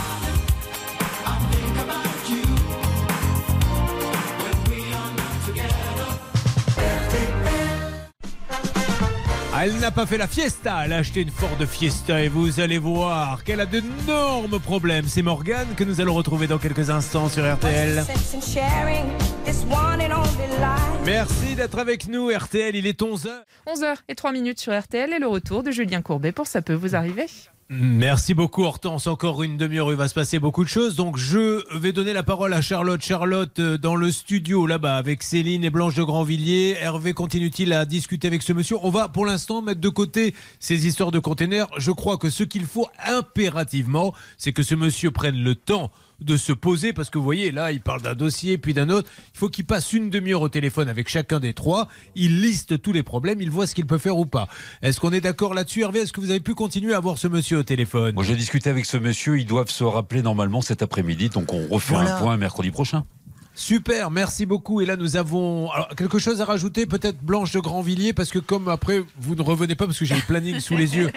Elle n'a pas fait la fiesta, elle a acheté une Ford Fiesta et vous allez voir qu'elle a d'énormes problèmes. C'est Morgane que nous allons retrouver dans quelques instants sur R T L. Merci d'être avec nous, R T L, il est onze heures. onze heures et trois minutes sur R T L et le retour de Julien Courbet pour Ça peut vous arriver. Merci beaucoup Hortense, encore une demi-heure, il va se passer beaucoup de choses. Donc je vais donner la parole à Charlotte. Charlotte dans le studio là-bas avec Céline et Blanche de Grandvilliers. Hervé continue-t-il à discuter avec ce monsieur? On va pour l'instant mettre de côté ces histoires de containers. Je crois que ce qu'il faut impérativement, c'est que ce monsieur prenne le temps de se poser, parce que vous voyez là il parle d'un dossier puis d'un autre, il faut qu'il passe une demi-heure au téléphone avec chacun des trois, il liste tous les problèmes, il voit ce qu'il peut faire ou pas. Est-ce qu'on est d'accord là-dessus, Hervé? Est-ce que vous avez pu continuer à voir ce monsieur au téléphone? Moi j'ai discuté avec ce monsieur, ils doivent se rappeler normalement cet après-midi, donc on refait voilà. un point mercredi prochain. Super, merci beaucoup. Et là, nous avons alors, quelque chose à rajouter, peut-être Blanche de Grandvilliers, parce que comme après, vous ne revenez pas, parce que j'ai le planning sous les yeux,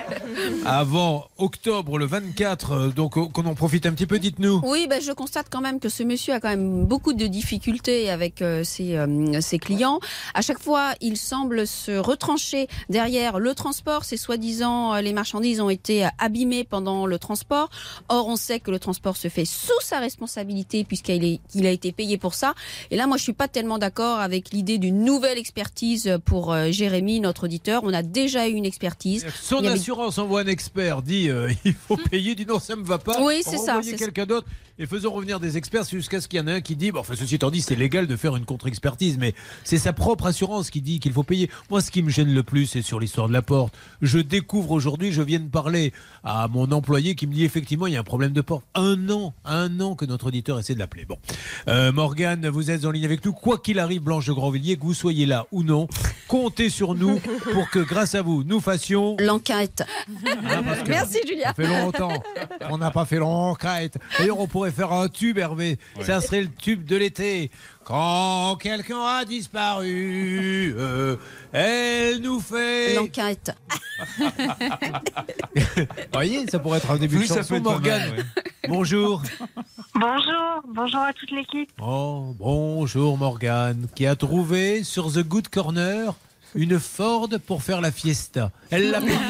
avant octobre, le vingt-quatre, donc qu'on en profite un petit peu, dites-nous. Oui, ben, je constate quand même que ce monsieur a quand même beaucoup de difficultés avec euh, ses, euh, ses clients. À chaque fois, il semble se retrancher derrière le transport. C'est soi-disant, euh, les marchandises ont été abîmées pendant le transport. Or, on sait que le transport se fait sous sa responsabilité, puisqu'il est, qu'il a été payé pour pour ça. Et là, moi, je suis pas tellement d'accord avec l'idée d'une nouvelle expertise pour euh, Jérémy, notre auditeur. On a déjà eu une expertise. Son avait... assurance envoie un expert, dit euh, il faut payer, dit non, ça me va pas. Oui, c'est ça. Envoyez quelqu'un d'autre et faisons revenir des experts jusqu'à ce qu'il y en ait un qui dit, bon, enfin, ceci étant dit, c'est légal de faire une contre-expertise, mais c'est sa propre assurance qui dit qu'il faut payer. Moi, ce qui me gêne le plus, c'est sur l'histoire de la porte. Je découvre aujourd'hui, je viens de parler à mon employé qui me dit effectivement, il y a un problème de porte. Un an, un an que notre auditeur essaie de l'appeler. Bon, euh, Morgane, vous êtes en ligne avec nous. Quoi qu'il arrive, Blanche de Grandvilliers, que vous soyez là ou non, comptez sur nous pour que, grâce à vous, nous fassions l'enquête. Ah, merci, Julien. Ça fait longtemps qu'on n'a pas fait l'enquête. D'ailleurs, on pourrait faire un tube, Hervé. Ouais. Ça serait le tube de l'été. Quand quelqu'un a disparu, euh, elle nous fait l'enquête. Vous voyez, ça pourrait être un début de chanson, Morgane. Ouais. Bonjour. Bonjour, bonjour à toute l'équipe. Oh, bonjour Morgane, qui a trouvé sur The Good Corner une Ford pour faire la fiesta. Elle l'a payée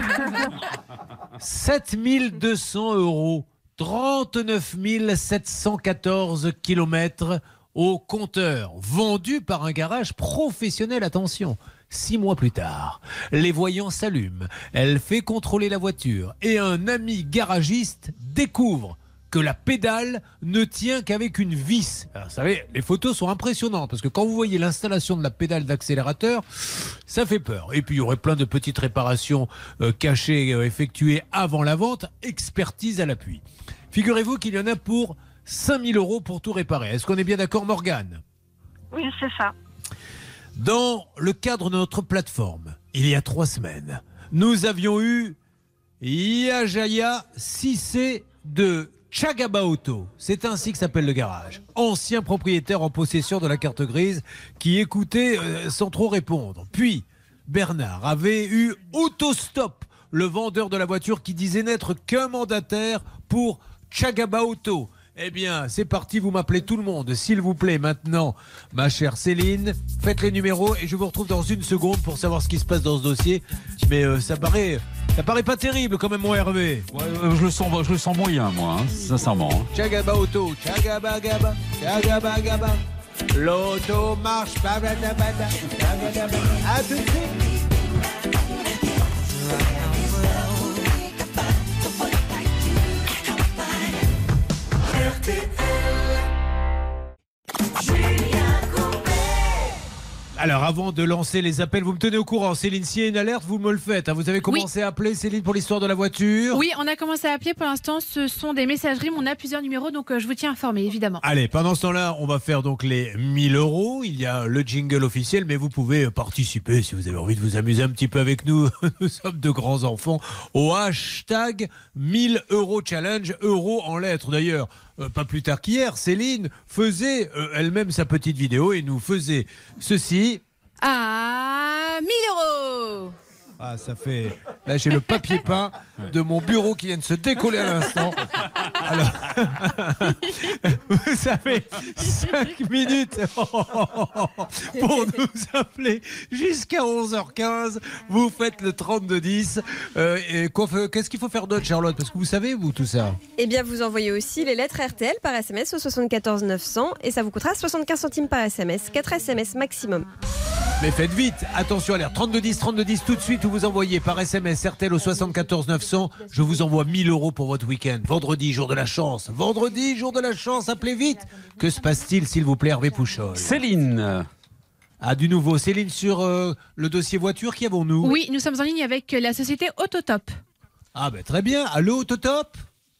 sept mille deux cents euros, trente-neuf mille sept cent quatorze kilomètres au compteur, vendu par un garage professionnel, attention. Six mois plus tard, les voyants s'allument, elle fait contrôler la voiture et un ami garagiste découvre que la pédale ne tient qu'avec une vis. Alors, vous savez, les photos sont impressionnantes parce que quand vous voyez l'installation de la pédale d'accélérateur, ça fait peur. Et puis il y aurait plein de petites réparations euh, cachées, euh, effectuées avant la vente, expertise à l'appui. Figurez-vous qu'il y en a pour cinq mille euros pour tout réparer. Est-ce qu'on est bien d'accord, Morgane? Oui, c'est ça. Dans le cadre de notre plateforme, il y a trois semaines, nous avions eu Yajaya Sissé de Chagaba Auto. C'est ainsi que s'appelle le garage. Ancien propriétaire en possession de la carte grise qui écoutait euh, sans trop répondre. Puis, Bernard avait eu Autostop, le vendeur de la voiture qui disait n'être qu'un mandataire pour Chagaba Auto. Eh bien, c'est parti, vous m'appelez tout le monde. S'il vous plaît, maintenant, ma chère Céline, faites les numéros et je vous retrouve dans une seconde pour savoir ce qui se passe dans ce dossier. Mais euh, ça paraît... Ça paraît pas terrible quand même, mon Hervé. Ouais, euh, je, le sens, je le sens moyen, moi, hein, sincèrement. Hein. Chagaba Auto, Chagaba Gaba, Chagaba Gaba. L'auto marche, babadabada, babadabada. À tout de suite. R T L. Julien Courbet. Alors, avant de lancer les appels, vous me tenez au courant. Céline, s'il y a une alerte, vous me le faites. Vous avez commencé oui. à appeler, Céline, pour l'histoire de la voiture? Oui, on a commencé à appeler. Pour l'instant, ce sont des messageries, mais on a plusieurs numéros, donc euh, je vous tiens informé, évidemment. Allez, pendant ce temps-là, on va faire donc les mille euros. Il y a le jingle officiel, mais vous pouvez participer si vous avez envie de vous amuser un petit peu avec nous. Nous sommes de grands enfants. Au hashtag mille euros challenge, euros en lettres d'ailleurs. Euh, pas plus tard qu'hier, Céline faisait euh, elle-même sa petite vidéo et nous faisait ceci. Ah, mille euros. Ah, ça fait... Là, j'ai le papier peint de mon bureau qui vient de se décoller à l'instant. Alors, vous savez, cinq minutes pour nous appeler jusqu'à onze heures quinze. Vous faites le trente-deux dix. Euh, et quoi, qu'est-ce qu'il faut faire d'autre, Charlotte? Parce que vous savez, vous, tout ça. Eh bien, vous envoyez aussi les lettres R T L par S M S au soixante-quatorze neuf cents et ça vous coûtera soixante-quinze centimes par S M S. quatre S M S maximum. Mais faites vite, attention à l'air. trente-deux dix, trente-deux dix, tout de suite, vous envoyez par S M S R T L au soixante-quatorze neuf cents. Je vous envoie mille euros pour votre week-end. Vendredi, jour de la chance. Vendredi, jour de la chance. Appelez vite. Que se passe-t-il, s'il vous plaît, Hervé Pouchol? Céline. Ah, du nouveau. Céline, sur euh, le dossier voiture, qui avons-nous? Oui, nous sommes en ligne avec la société Autotop. Ah, ben très bien. Allô, Autotop?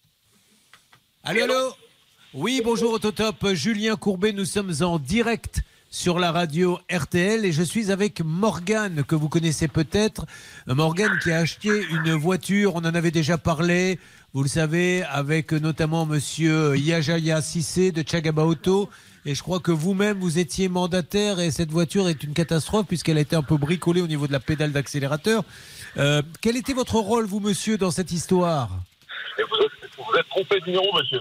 Allô, allô? Oui, bonjour, Autotop. Julien Courbet, nous sommes en direct sur la radio R T L et je suis avec Morgane que vous connaissez peut-être. Morgane qui a acheté une voiture, on en avait déjà parlé, vous le savez, avec notamment monsieur Yajaya Sissé de Chagaba Auto. Et je crois que vous-même, vous étiez mandataire et cette voiture est une catastrophe puisqu'elle a été un peu bricolée au niveau de la pédale d'accélérateur. Euh, quel était votre rôle, vous, monsieur, dans cette histoire? Et vous êtes, vous êtes trompé de numéro, monsieur.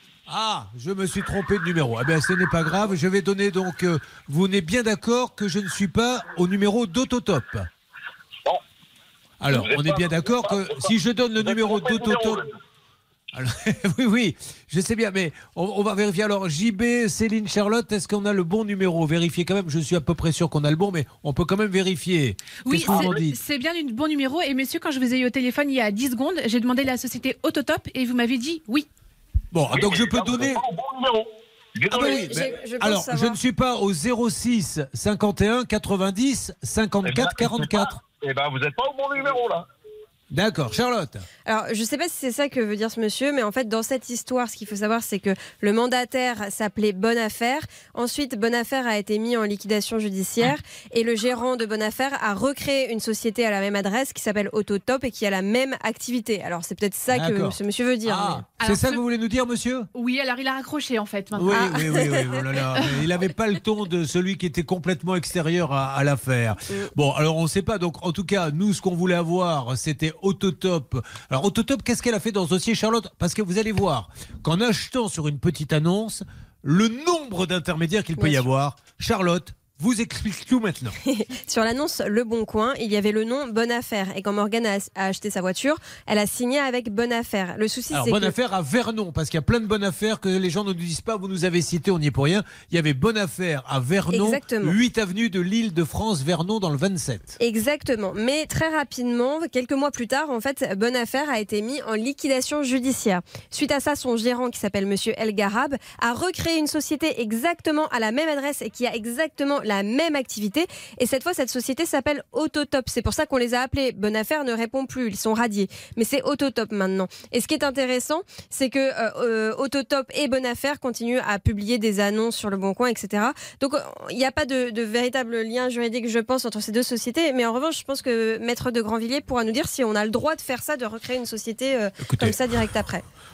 Ah, je me suis trompé de numéro. Eh bien, ce n'est pas grave. Je vais donner donc... Euh, vous n'êtes bien d'accord que je ne suis pas au numéro d'Autotop? Non. Alors, on est bien d'accord que si je donne le numéro d'Autotop... Alors, oui, oui, je sais bien, mais on, on va vérifier. Alors, J B, Céline, Charlotte, est-ce qu'on a le bon numéro? Vérifiez quand même, je suis à peu près sûr qu'on a le bon, mais on peut quand même vérifier. Oui, c'est bien le bon numéro. Et monsieur, quand je vous ai eu au téléphone il y a dix secondes, j'ai demandé la société Autotop et vous m'avez dit oui. Bon, oui, donc je peux donner... Bon ah bah oui, mais... je, je alors, savoir. Je ne suis pas au zéro six cinquante et un quatre-vingt-dix cinquante-quatre quarante-quatre. Eh bien, vous n'êtes pas au bon numéro, là. D'accord, Charlotte. Alors, je ne sais pas si c'est ça que veut dire ce monsieur, mais en fait, dans cette histoire, ce qu'il faut savoir, c'est que le mandataire s'appelait Bonne Affaire. Ensuite, Bonne Affaire a été mis en liquidation judiciaire et le gérant de Bonne Affaire a recréé une société à la même adresse qui s'appelle Autotop et qui a la même activité. Alors, c'est peut-être ça que ce monsieur veut dire. Ah, mais... C'est ça que vous voulez nous dire, monsieur? Oui, alors il a raccroché, en fait. Maintenant. Oui, ah. oui, oui, oui. Oh là là. Il n'avait pas le ton de celui qui était complètement extérieur à, à l'affaire. Bon, alors, on ne sait pas. Donc, en tout cas, nous, ce qu'on voulait avoir, c'était Autotop. Alors Autotop, qu'est-ce qu'elle a fait dans ce dossier, Charlotte? Parce que vous allez voir qu'en achetant sur une petite annonce, le nombre d'intermédiaires qu'il peut y avoir, Charlotte vous explique tout maintenant. Sur l'annonce Le Bon Coin, il y avait le nom Bonne Affaire. Et quand Morgane a, a acheté sa voiture, elle a signé avec Bonne Affaire. Le souci, Alors, c'est Bonne que... Affaire à Vernon, parce qu'il y a plein de bonnes affaires que les gens ne nous disent pas, vous nous avez cité, on n'y est pour rien. Il y avait Bonne Affaire à Vernon, Exactement. huit avenue de l'Île-de-France, Vernon, dans le vingt-sept. Exactement. Mais très rapidement, quelques mois plus tard, en fait, Bonne Affaire a été mis en liquidation judiciaire. Suite à ça, son gérant, qui s'appelle monsieur El Garab, a recréé une société exactement à la même adresse et qui a exactement la même activité. Et cette fois, cette société s'appelle Autotop. C'est pour ça qu'on les a appelés. Bonne Affaire ne répond plus, ils sont radiés. Mais c'est Autotop maintenant. Et ce qui est intéressant, c'est que euh, Autotop et Bonne Affaire continuent à publier des annonces sur Le Bon Coin, et cetera. Donc, il n'y a pas de, de véritable lien juridique, je pense, entre ces deux sociétés. Mais en revanche, je pense que Maître de Grandvilliers pourra nous dire si on a le droit de faire ça, de recréer une société euh, Écoutez, comme ça direct après.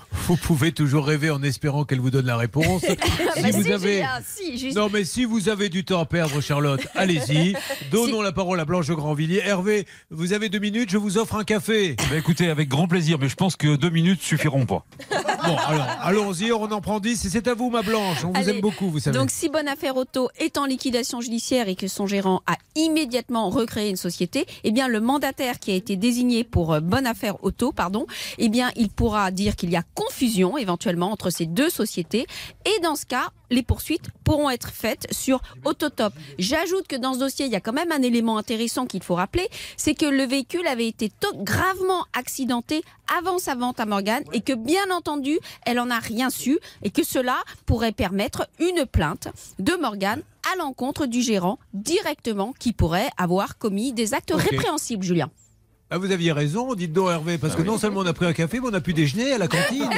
Vous pouvez toujours rêver en espérant qu'elle vous donne la réponse. Si bah vous si, avez... Julien, si, juste... Non, mais si vous avez du temps à perdre, Charlotte, allez-y. Donnons si... la parole à Blanche Grandvilliers. Hervé, vous avez deux minutes, je vous offre un café. Bah écoutez, avec grand plaisir, mais je pense que deux minutes suffiront pas. Bon, alors, allons-y, on en prend dix. Et c'est à vous, ma Blanche. On Allez. vous aime beaucoup, vous savez. Donc, si Bonafère Auto est en liquidation judiciaire et que son gérant a immédiatement recréé une société, eh bien, le mandataire qui a été désigné pour Bonafère Auto, pardon, eh bien, il pourra dire qu'il y a confusion éventuellement entre ces deux sociétés. Et dans ce cas, les poursuites pourront être faites sur Autotop. J'ajoute que dans ce dossier, il y a quand même un élément intéressant qu'il faut rappeler, c'est que le véhicule avait été gravement accidenté avant sa vente à Morgane et que bien entendu, elle en a rien su et que cela pourrait permettre une plainte de Morgane à l'encontre du gérant directement qui pourrait avoir commis des actes okay. répréhensibles, Julien. Ah, vous aviez raison, dites donc Hervé, parce que non seulement on a pris un café, mais on a pu déjeuner à la cantine.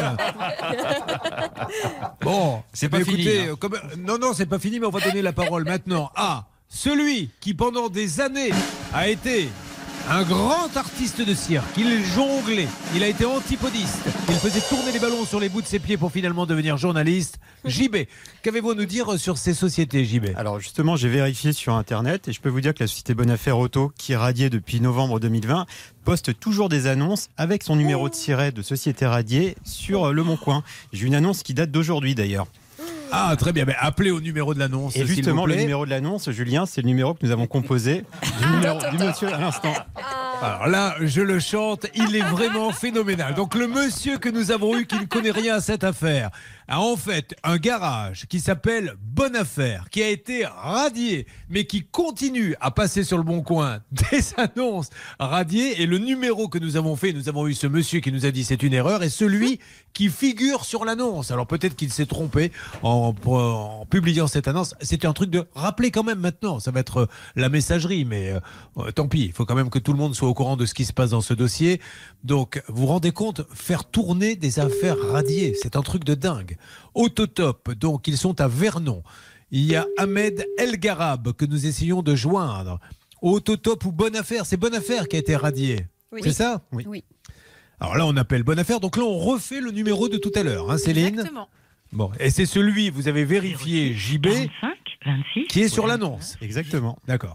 Bon, c'est pas écoutez, fini. Hein. Comme... Non, non, c'est pas fini, mais on va donner la parole maintenant à celui qui pendant des années a été un grand artiste de cirque. Il jonglait, il a été antipodiste, il faisait tourner les ballons sur les bouts de ses pieds pour finalement devenir journaliste. J B, qu'avez-vous à nous dire sur ces sociétés, J B? Alors justement, j'ai vérifié sur Internet et je peux vous dire que la société Bonafère Auto, qui est radiée depuis novembre deux mille vingt, poste toujours des annonces avec son numéro de siret de société radiée sur Le Bon Coin. J'ai une annonce qui date d'aujourd'hui d'ailleurs. Ah, très bien. Mais appelez au numéro de l'annonce. Et justement, le numéro de l'annonce, Julien, c'est le numéro que nous avons composé du, numéro, du monsieur à l'instant. Alors là, je le chante, il est vraiment phénoménal. Donc le monsieur que nous avons eu qui ne connaît rien à cette affaire a en fait un garage qui s'appelle Bonafère, qui a été radié, mais qui continue à passer sur Le Bon Coin des annonces radiées. Et le numéro que nous avons fait, nous avons eu ce monsieur qui nous a dit c'est une erreur, et celui qui figure sur l'annonce. Alors peut-être qu'il s'est trompé en, en publiant cette annonce. C'était un truc de rappeler quand même maintenant. Ça va être la messagerie, mais euh, tant pis. Il faut quand même que tout le monde soit au courant de ce qui se passe dans ce dossier. Donc, vous vous rendez compte, faire tourner des affaires radiées, c'est un truc de dingue. Autotop, donc ils sont à Vernon. Il y a Ahmed El Garab que nous essayons de joindre. Autotop ou Bonafère, c'est Bonafère qui a été radié. Oui. C'est ça? Oui. oui. Alors là, on appelle Bonafère. Donc là, on refait le numéro de tout à l'heure, hein, Céline? Exactement. Bon, et c'est celui, vous avez vérifié, J B, quarante-cinq, vingt-six, qui est sur l'annonce. Exactement. D'accord.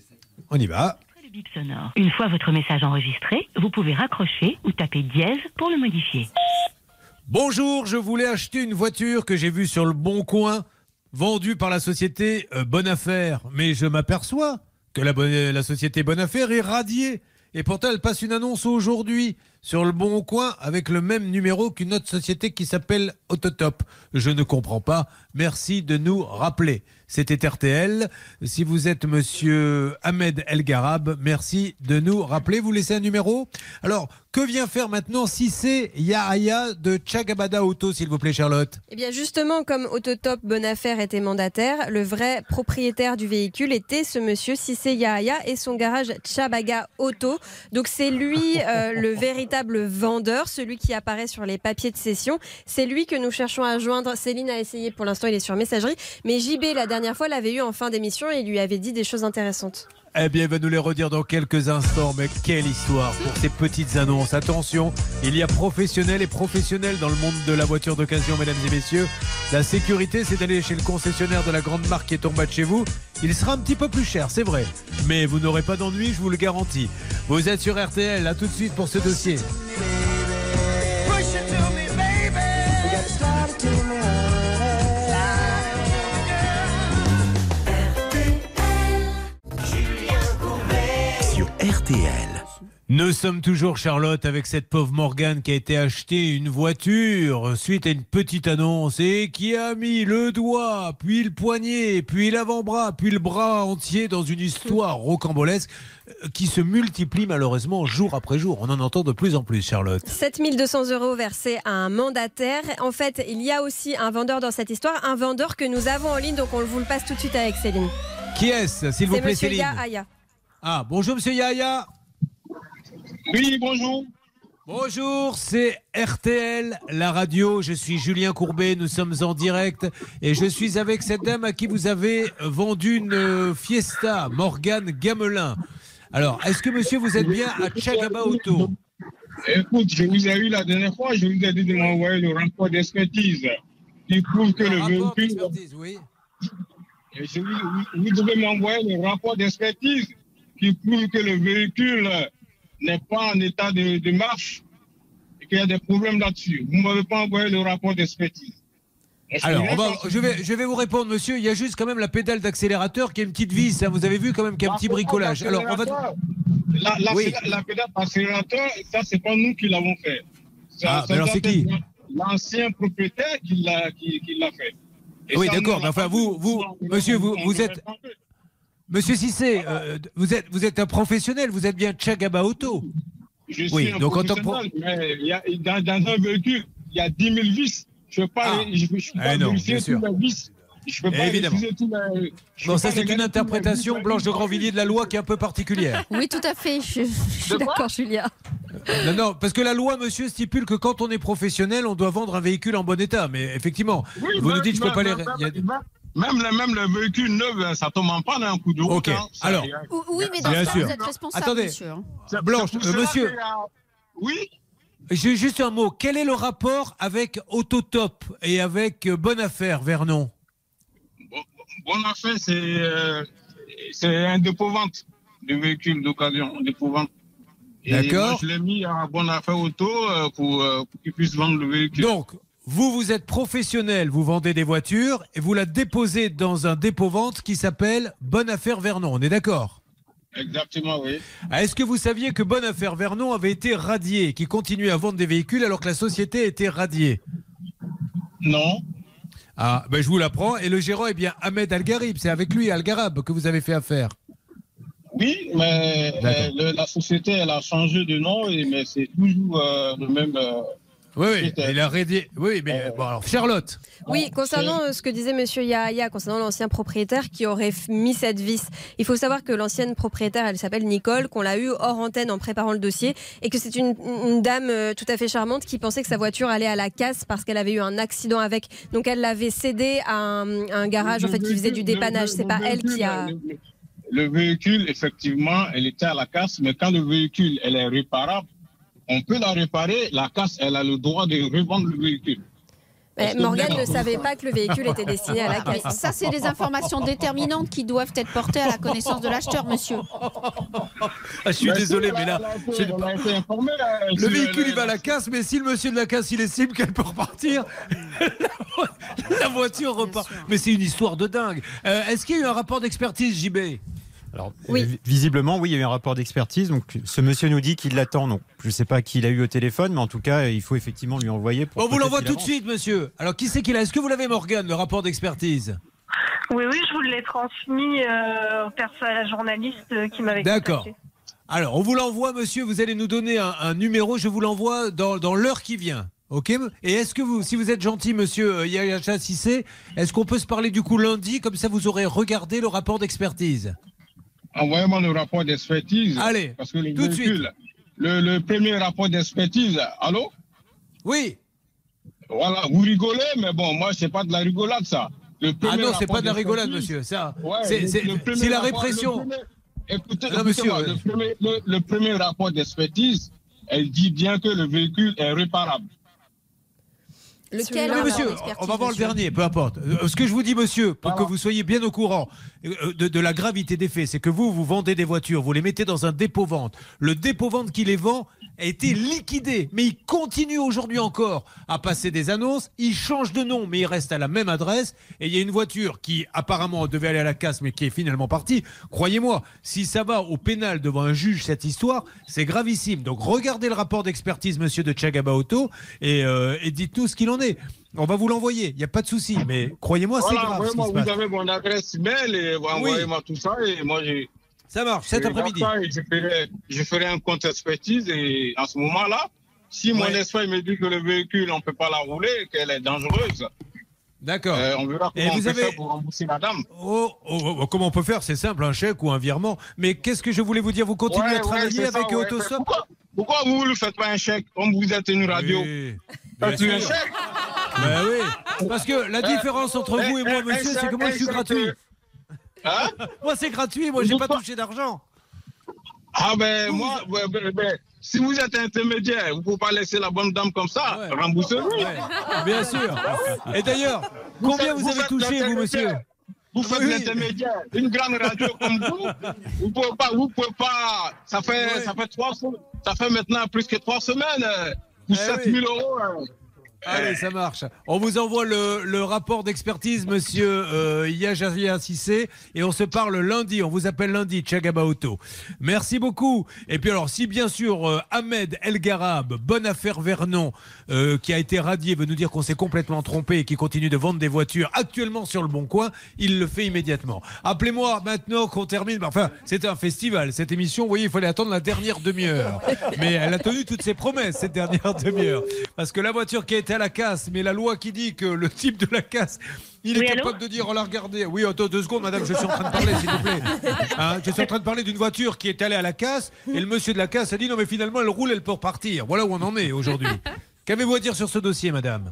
On y va. Le bip sonore. Une fois votre message enregistré, vous pouvez raccrocher ou taper dièse pour le modifier. Bonjour, je voulais acheter une voiture que j'ai vue sur Le Bon Coin, vendue par la société euh, Bonafère. Mais je m'aperçois que la, bonne, la société Bonafère est radiée. Et pourtant, elle passe une annonce aujourd'hui sur Le Bon Coin avec le même numéro qu'une autre société qui s'appelle Autotop. Je ne comprends pas. Merci de nous rappeler. C'était R T L. Si vous êtes monsieur Ahmed El Garab, merci de nous rappeler. Vous laissez un numéro. Alors, que vient faire maintenant Cissé Yahya de Chagabada Auto, s'il vous plaît, Charlotte? Eh bien, justement, comme Autotop Bonafère était mandataire, le vrai propriétaire du véhicule était ce monsieur Cissé Yahya et son garage Chabaga Auto. Donc, c'est lui euh, le véritable vendeur, celui qui apparaît sur les papiers de cession. C'est lui que nous cherchons à joindre. Céline a essayé, pour l'instant, il est sur messagerie. Mais J B, la dernière fois, l'avait eu en fin d'émission et il lui avait dit des choses intéressantes. Eh bien, il va nous les redire dans quelques instants. Mais quelle histoire pour ces petites annonces. Attention, il y a professionnels et professionnels dans le monde de la voiture d'occasion, mesdames et messieurs. La sécurité, c'est d'aller chez le concessionnaire de la grande marque qui est en bas de chez vous. Il sera un petit peu plus cher, c'est vrai. Mais vous n'aurez pas d'ennui, je vous le garantis. Vous êtes sur R T L, à tout de suite pour ce dossier. R T L. Nous sommes toujours, Charlotte, avec cette pauvre Morgane qui a été acheter une voiture suite à une petite annonce et qui a mis le doigt, puis le poignet, puis l'avant-bras, puis le bras entier dans une histoire rocambolesque qui se multiplie malheureusement jour après jour. On en entend de plus en plus, Charlotte. sept mille deux cents euros versés à un mandataire. En fait, il y a aussi un vendeur dans cette histoire, un vendeur que nous avons en ligne, donc on vous le passe tout de suite avec Céline. Qui est-ce, s'il vous plaît, Céline? C'est monsieur Yahya. Ah, bonjour monsieur Yahya. Oui, bonjour. Bonjour, c'est R T L, la radio. Je suis Julien Courbet, nous sommes en direct et je suis avec cette dame à qui vous avez vendu une Fiesta, Morgane Gamelin. Alors, est-ce que monsieur vous êtes bien à Chagaba Auto? Écoute, je vous ai eu la dernière fois, je vous ai dit de m'envoyer le rapport d'expertise qui prouve que le, le véhicule... Oui. Et je, vous, vous devez m'envoyer le rapport d'expertise qui prouve que le véhicule n'est pas en état de, de marche et qu'il y a des problèmes là-dessus. Vous ne m'avez pas envoyé le rapport d'expertise. Alors, on va, je, vais, je vais vous répondre, monsieur. Il y a juste quand même la pédale d'accélérateur qui a une petite vis. Hein. Vous avez vu quand même qu'il y a un petit bricolage. Alors, on va... La, la, oui. la pédale d'accélérateur, ça, c'est pas nous qui l'avons fait. Ça, ah, ça alors c'est qui? L'ancien propriétaire qui l'a qui, qui l'a fait. Et oui, d'accord. Enfin, vous, vous, monsieur, vous, vous êtes... Monsieur Cissé, euh, vous, êtes, vous êtes un professionnel. Vous êtes bien Tchagaba Auto. Je suis oui, un donc professionnel, en tant que... mais il y a, dans, dans un véhicule, il y a dix mille vis. Je ne peux pas, ah. je, je, je peux pas eh non, vérifier tous les vis. Je peux pas évidemment. Tout les, bon, ça c'est une interprétation, Blanche de Grandvilliers, de la loi qui est un peu particulière. Oui, tout à fait. Je, je suis d'accord, Julia. Non, non, parce que la loi, monsieur, stipule que quand on est professionnel, on doit vendre un véhicule en bon état. Mais effectivement, oui, vous même, nous dites, je ne peux pas les... Même, même, le, même le véhicule neuf, ça tombe en panne un coup de route. Ok, hein, alors... Oui, mais dans ce cas, vous êtes responsable, attendez, monsieur. Blanche, euh, monsieur... Oui. J'ai juste un mot. Quel est le rapport avec Autotop et avec Bonne Affaire, Vernon? bon, Bonne Affaire, c'est euh, un dépôt-vente de véhicules d'occasion, dépôt-vente. D'accord. Je l'ai mis à Bonne Affaire Auto euh, pour, euh, pour qu'ils puissent vendre le véhicule. Donc, vous, vous êtes professionnel, vous vendez des voitures et vous la déposez dans un dépôt-vente qui s'appelle Bonne Affaire Vernon. On est d'accord? Exactement, oui. Est-ce que vous saviez que Bonne Affaire Vernon avait été radié, qui continuait à vendre des véhicules alors que la société était radiée? Non. Ah, ben je vous l'apprends. Et le gérant est bien Ahmed Algarib. C'est avec lui, Algarab, que vous avez fait affaire. Oui, mais euh, le, la société, elle a changé de nom, et, mais c'est toujours euh, le même... Euh, oui, oui, il a radié. Oui, mais euh, bon, alors, Charlotte. Oui, concernant euh, ce que disait monsieur Yahya, concernant l'ancien propriétaire qui aurait mis cette vis, il faut savoir que l'ancienne propriétaire, elle s'appelle Nicole, qu'on l'a eue hors antenne en préparant le dossier, et que c'est une, une dame euh, tout à fait charmante qui pensait que sa voiture allait à la casse parce qu'elle avait eu un accident avec. Donc elle l'avait cédé à un, un garage en fait qui faisait du dépannage. C'est pas elle qui a... Le, le véhicule, effectivement, elle était à la casse, mais quand le véhicule, elle est réparable, on peut la réparer. La casse, elle a le droit de revendre le véhicule. Mais Morgane ne savait pas que le véhicule était destiné à la casse. Ça, c'est des informations déterminantes qui doivent être portées à la connaissance de l'acheteur, monsieur. Ah, je suis désolé, mais là, le véhicule, il va à la casse, mais si le monsieur de la casse, il estime qu'elle peut repartir, la voiture repart. Mais c'est une histoire de dingue. Euh, Est-ce qu'il y a eu un rapport d'expertise, J B ? Alors, oui. euh, visiblement, oui, il y a eu un rapport d'expertise. Donc, ce monsieur nous dit qu'il l'attend. Donc, je ne sais pas qui l'a eu au téléphone, mais en tout cas, il faut effectivement lui envoyer. Pour On vous l'envoie tout de suite, monsieur. Alors, qui c'est qui l'a? Est-ce que vous l'avez, Morgane, le rapport d'expertise? Oui, oui, je vous l'ai transmis euh, à la journaliste qui m'avait contacté. D'accord. Alors, on vous l'envoie, monsieur. Vous allez nous donner un, un numéro. Je vous l'envoie dans, dans l'heure qui vient. Ok. Et est-ce que vous, si vous êtes gentil, monsieur Yahya Cissé, est-ce qu'on peut se parler du coup lundi, comme ça vous aurez regardé le rapport d'expertise? Envoyez-moi le rapport d'expertise. Allez, parce que le tout véhicule, de suite. Le, le premier rapport d'expertise, allô? Oui. Voilà, vous rigolez, mais bon, moi, c'est pas de la rigolade, ça. Le ah non, c'est pas de la rigolade, monsieur. Ça, ouais, c'est la répression. Premier, écoutez, non, monsieur, moi, le, premier, le, le premier rapport d'expertise, elle dit bien que le véhicule est réparable. Lequel, oui, monsieur, on va voir le dernier, peu importe. Ce que je vous dis, monsieur, pour voilà. que vous soyez bien au courant de, de la gravité des faits, c'est que vous, vous vendez des voitures, vous les mettez dans un dépôt-vente. Le dépôt-vente qui les vend a été liquidé, mais il continue aujourd'hui encore à passer des annonces. Il change de nom, mais il reste à la même adresse. Et il y a une voiture qui, apparemment, devait aller à la casse, mais qui est finalement partie. Croyez-moi, si ça va au pénal devant un juge, cette histoire, c'est gravissime. Donc, regardez le rapport d'expertise, monsieur de Tchagaba Auto, et, euh, et dites-nous ce qu'il en est. On va vous l'envoyer, il n'y a pas de souci. Mais croyez-moi, c'est voilà, grave. Vraiment, ce qui vous se passe. avez mon adresse mail et vous envoyez-moi oui. tout ça. Et moi, j'ai. Ça marche, cet après-midi. Je ferai, je ferai un compte expertise et à ce moment-là, si ouais. mon esprit me dit que le véhicule, on ne peut pas la rouler, qu'elle est dangereuse, d'accord. Euh, on verra comment et on vous peut avez... faire pour rembourser la dame. Oh, oh, oh, comment on peut faire? C'est simple, un chèque ou un virement. Mais qu'est-ce que je voulais vous dire? Vous continuez ouais, à travailler ouais, avec ouais, Autostop? Pourquoi, pourquoi vous ne faites pas un chèque comme vous êtes une radio? Oui. Faites un chèque. Ben oui, parce que la différence entre vous et moi, monsieur, c'est que moi, je suis gratuit. Hein? Moi, c'est gratuit, moi, j'ai pas touché d'argent. Ah ben, moi, ben, ben, si vous êtes intermédiaire, vous ne pouvez pas laisser la bonne dame comme ça, ouais. remboursez-vous. Ouais. Bien sûr. Et d'ailleurs, combien vous, vous avez touché, vous, monsieur? Vous faites oui. l'intermédiaire. Une grande radio comme vous, vous pouvez pas, vous pouvez pas. Ça fait, oui. ça fait trois, ça fait maintenant plus que trois semaines pour eh sept mille oui. euros. Hein. Allez, ça marche. On vous envoie le, le rapport d'expertise, monsieur euh, Yajaria Cissé, et on se parle lundi. On vous appelle lundi, Tchagabaoto. Merci beaucoup. Et puis alors, si bien sûr euh, Ahmed El Garab, Bonne Affaire Vernon, euh, qui a été radié, veut nous dire qu'on s'est complètement trompé et qui continue de vendre des voitures actuellement sur le Bon Coin, il le fait immédiatement. Appelez-moi maintenant qu'on termine. Enfin, c'était un festival, cette émission. Vous voyez, il fallait attendre la dernière demi-heure. Mais elle a tenu toutes ses promesses, cette dernière demi-heure. Parce que la voiture qui a été à la casse, mais la loi qui dit que le type de la casse, il oui, est capable allô de dire, on l'a regardé. Oui, attends deux secondes, madame, je suis en train de parler, s'il vous plaît. Hein, je suis en train de parler d'une voiture qui est allée à la casse, et le monsieur de la casse a dit, non, mais finalement, elle roule, elle peut repartir. Voilà où on en est aujourd'hui. Qu'avez-vous à dire sur ce dossier, madame?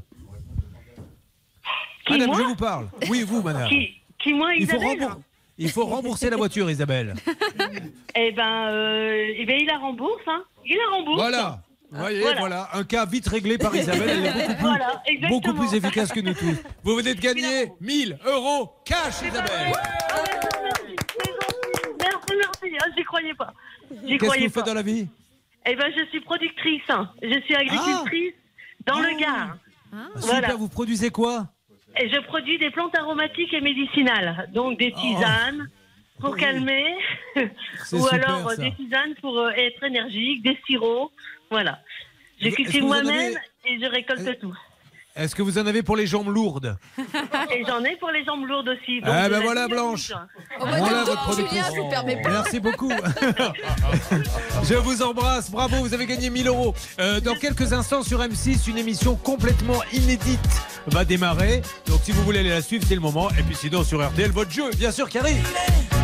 Qui, Madame, moi je vous parle. Oui, vous, madame. Qui, qui moi, Isabelle? Il faut, rembou- il faut rembourser la voiture, Isabelle. Eh ben, euh, eh ben, il la rembourse, hein. Il la rembourse. Voilà. Vous voyez, voilà. voilà, un cas vite réglé par Isabelle, elle est beaucoup plus, voilà, beaucoup plus efficace que nous tous. Vous venez de gagner mille euros cash, Isabelle. Merci, merci, merci. Ah, j'y croyais pas. J'y Qu'est-ce croyais que vous faites dans la vie? Eh ben, je suis productrice. Hein. Je suis agricultrice ah. dans ah. le Gard. Ah. Voilà. Super, vous produisez quoi? Et je produis des plantes aromatiques et médicinales, donc des tisanes. Oh. Pour oui. calmer, ou super, alors ça. Des tisanes pour euh, être énergique, des sirops, voilà. Je cultive moi-même avez... et je récolte est... tout. Est-ce que vous en avez pour les jambes lourdes? Et j'en ai pour les jambes lourdes aussi. Donc ah ben voilà Blanche. Oh bah voilà votre productrice. Julien, je vous permets pas. Merci beaucoup. Je vous embrasse, bravo, vous avez gagné mille euros. Euh, dans quelques instants sur M six, une émission complètement inédite va démarrer. Donc si vous voulez aller la suivre, c'est le moment. Et puis sinon sur R T L, votre jeu, bien sûr, qui arrive.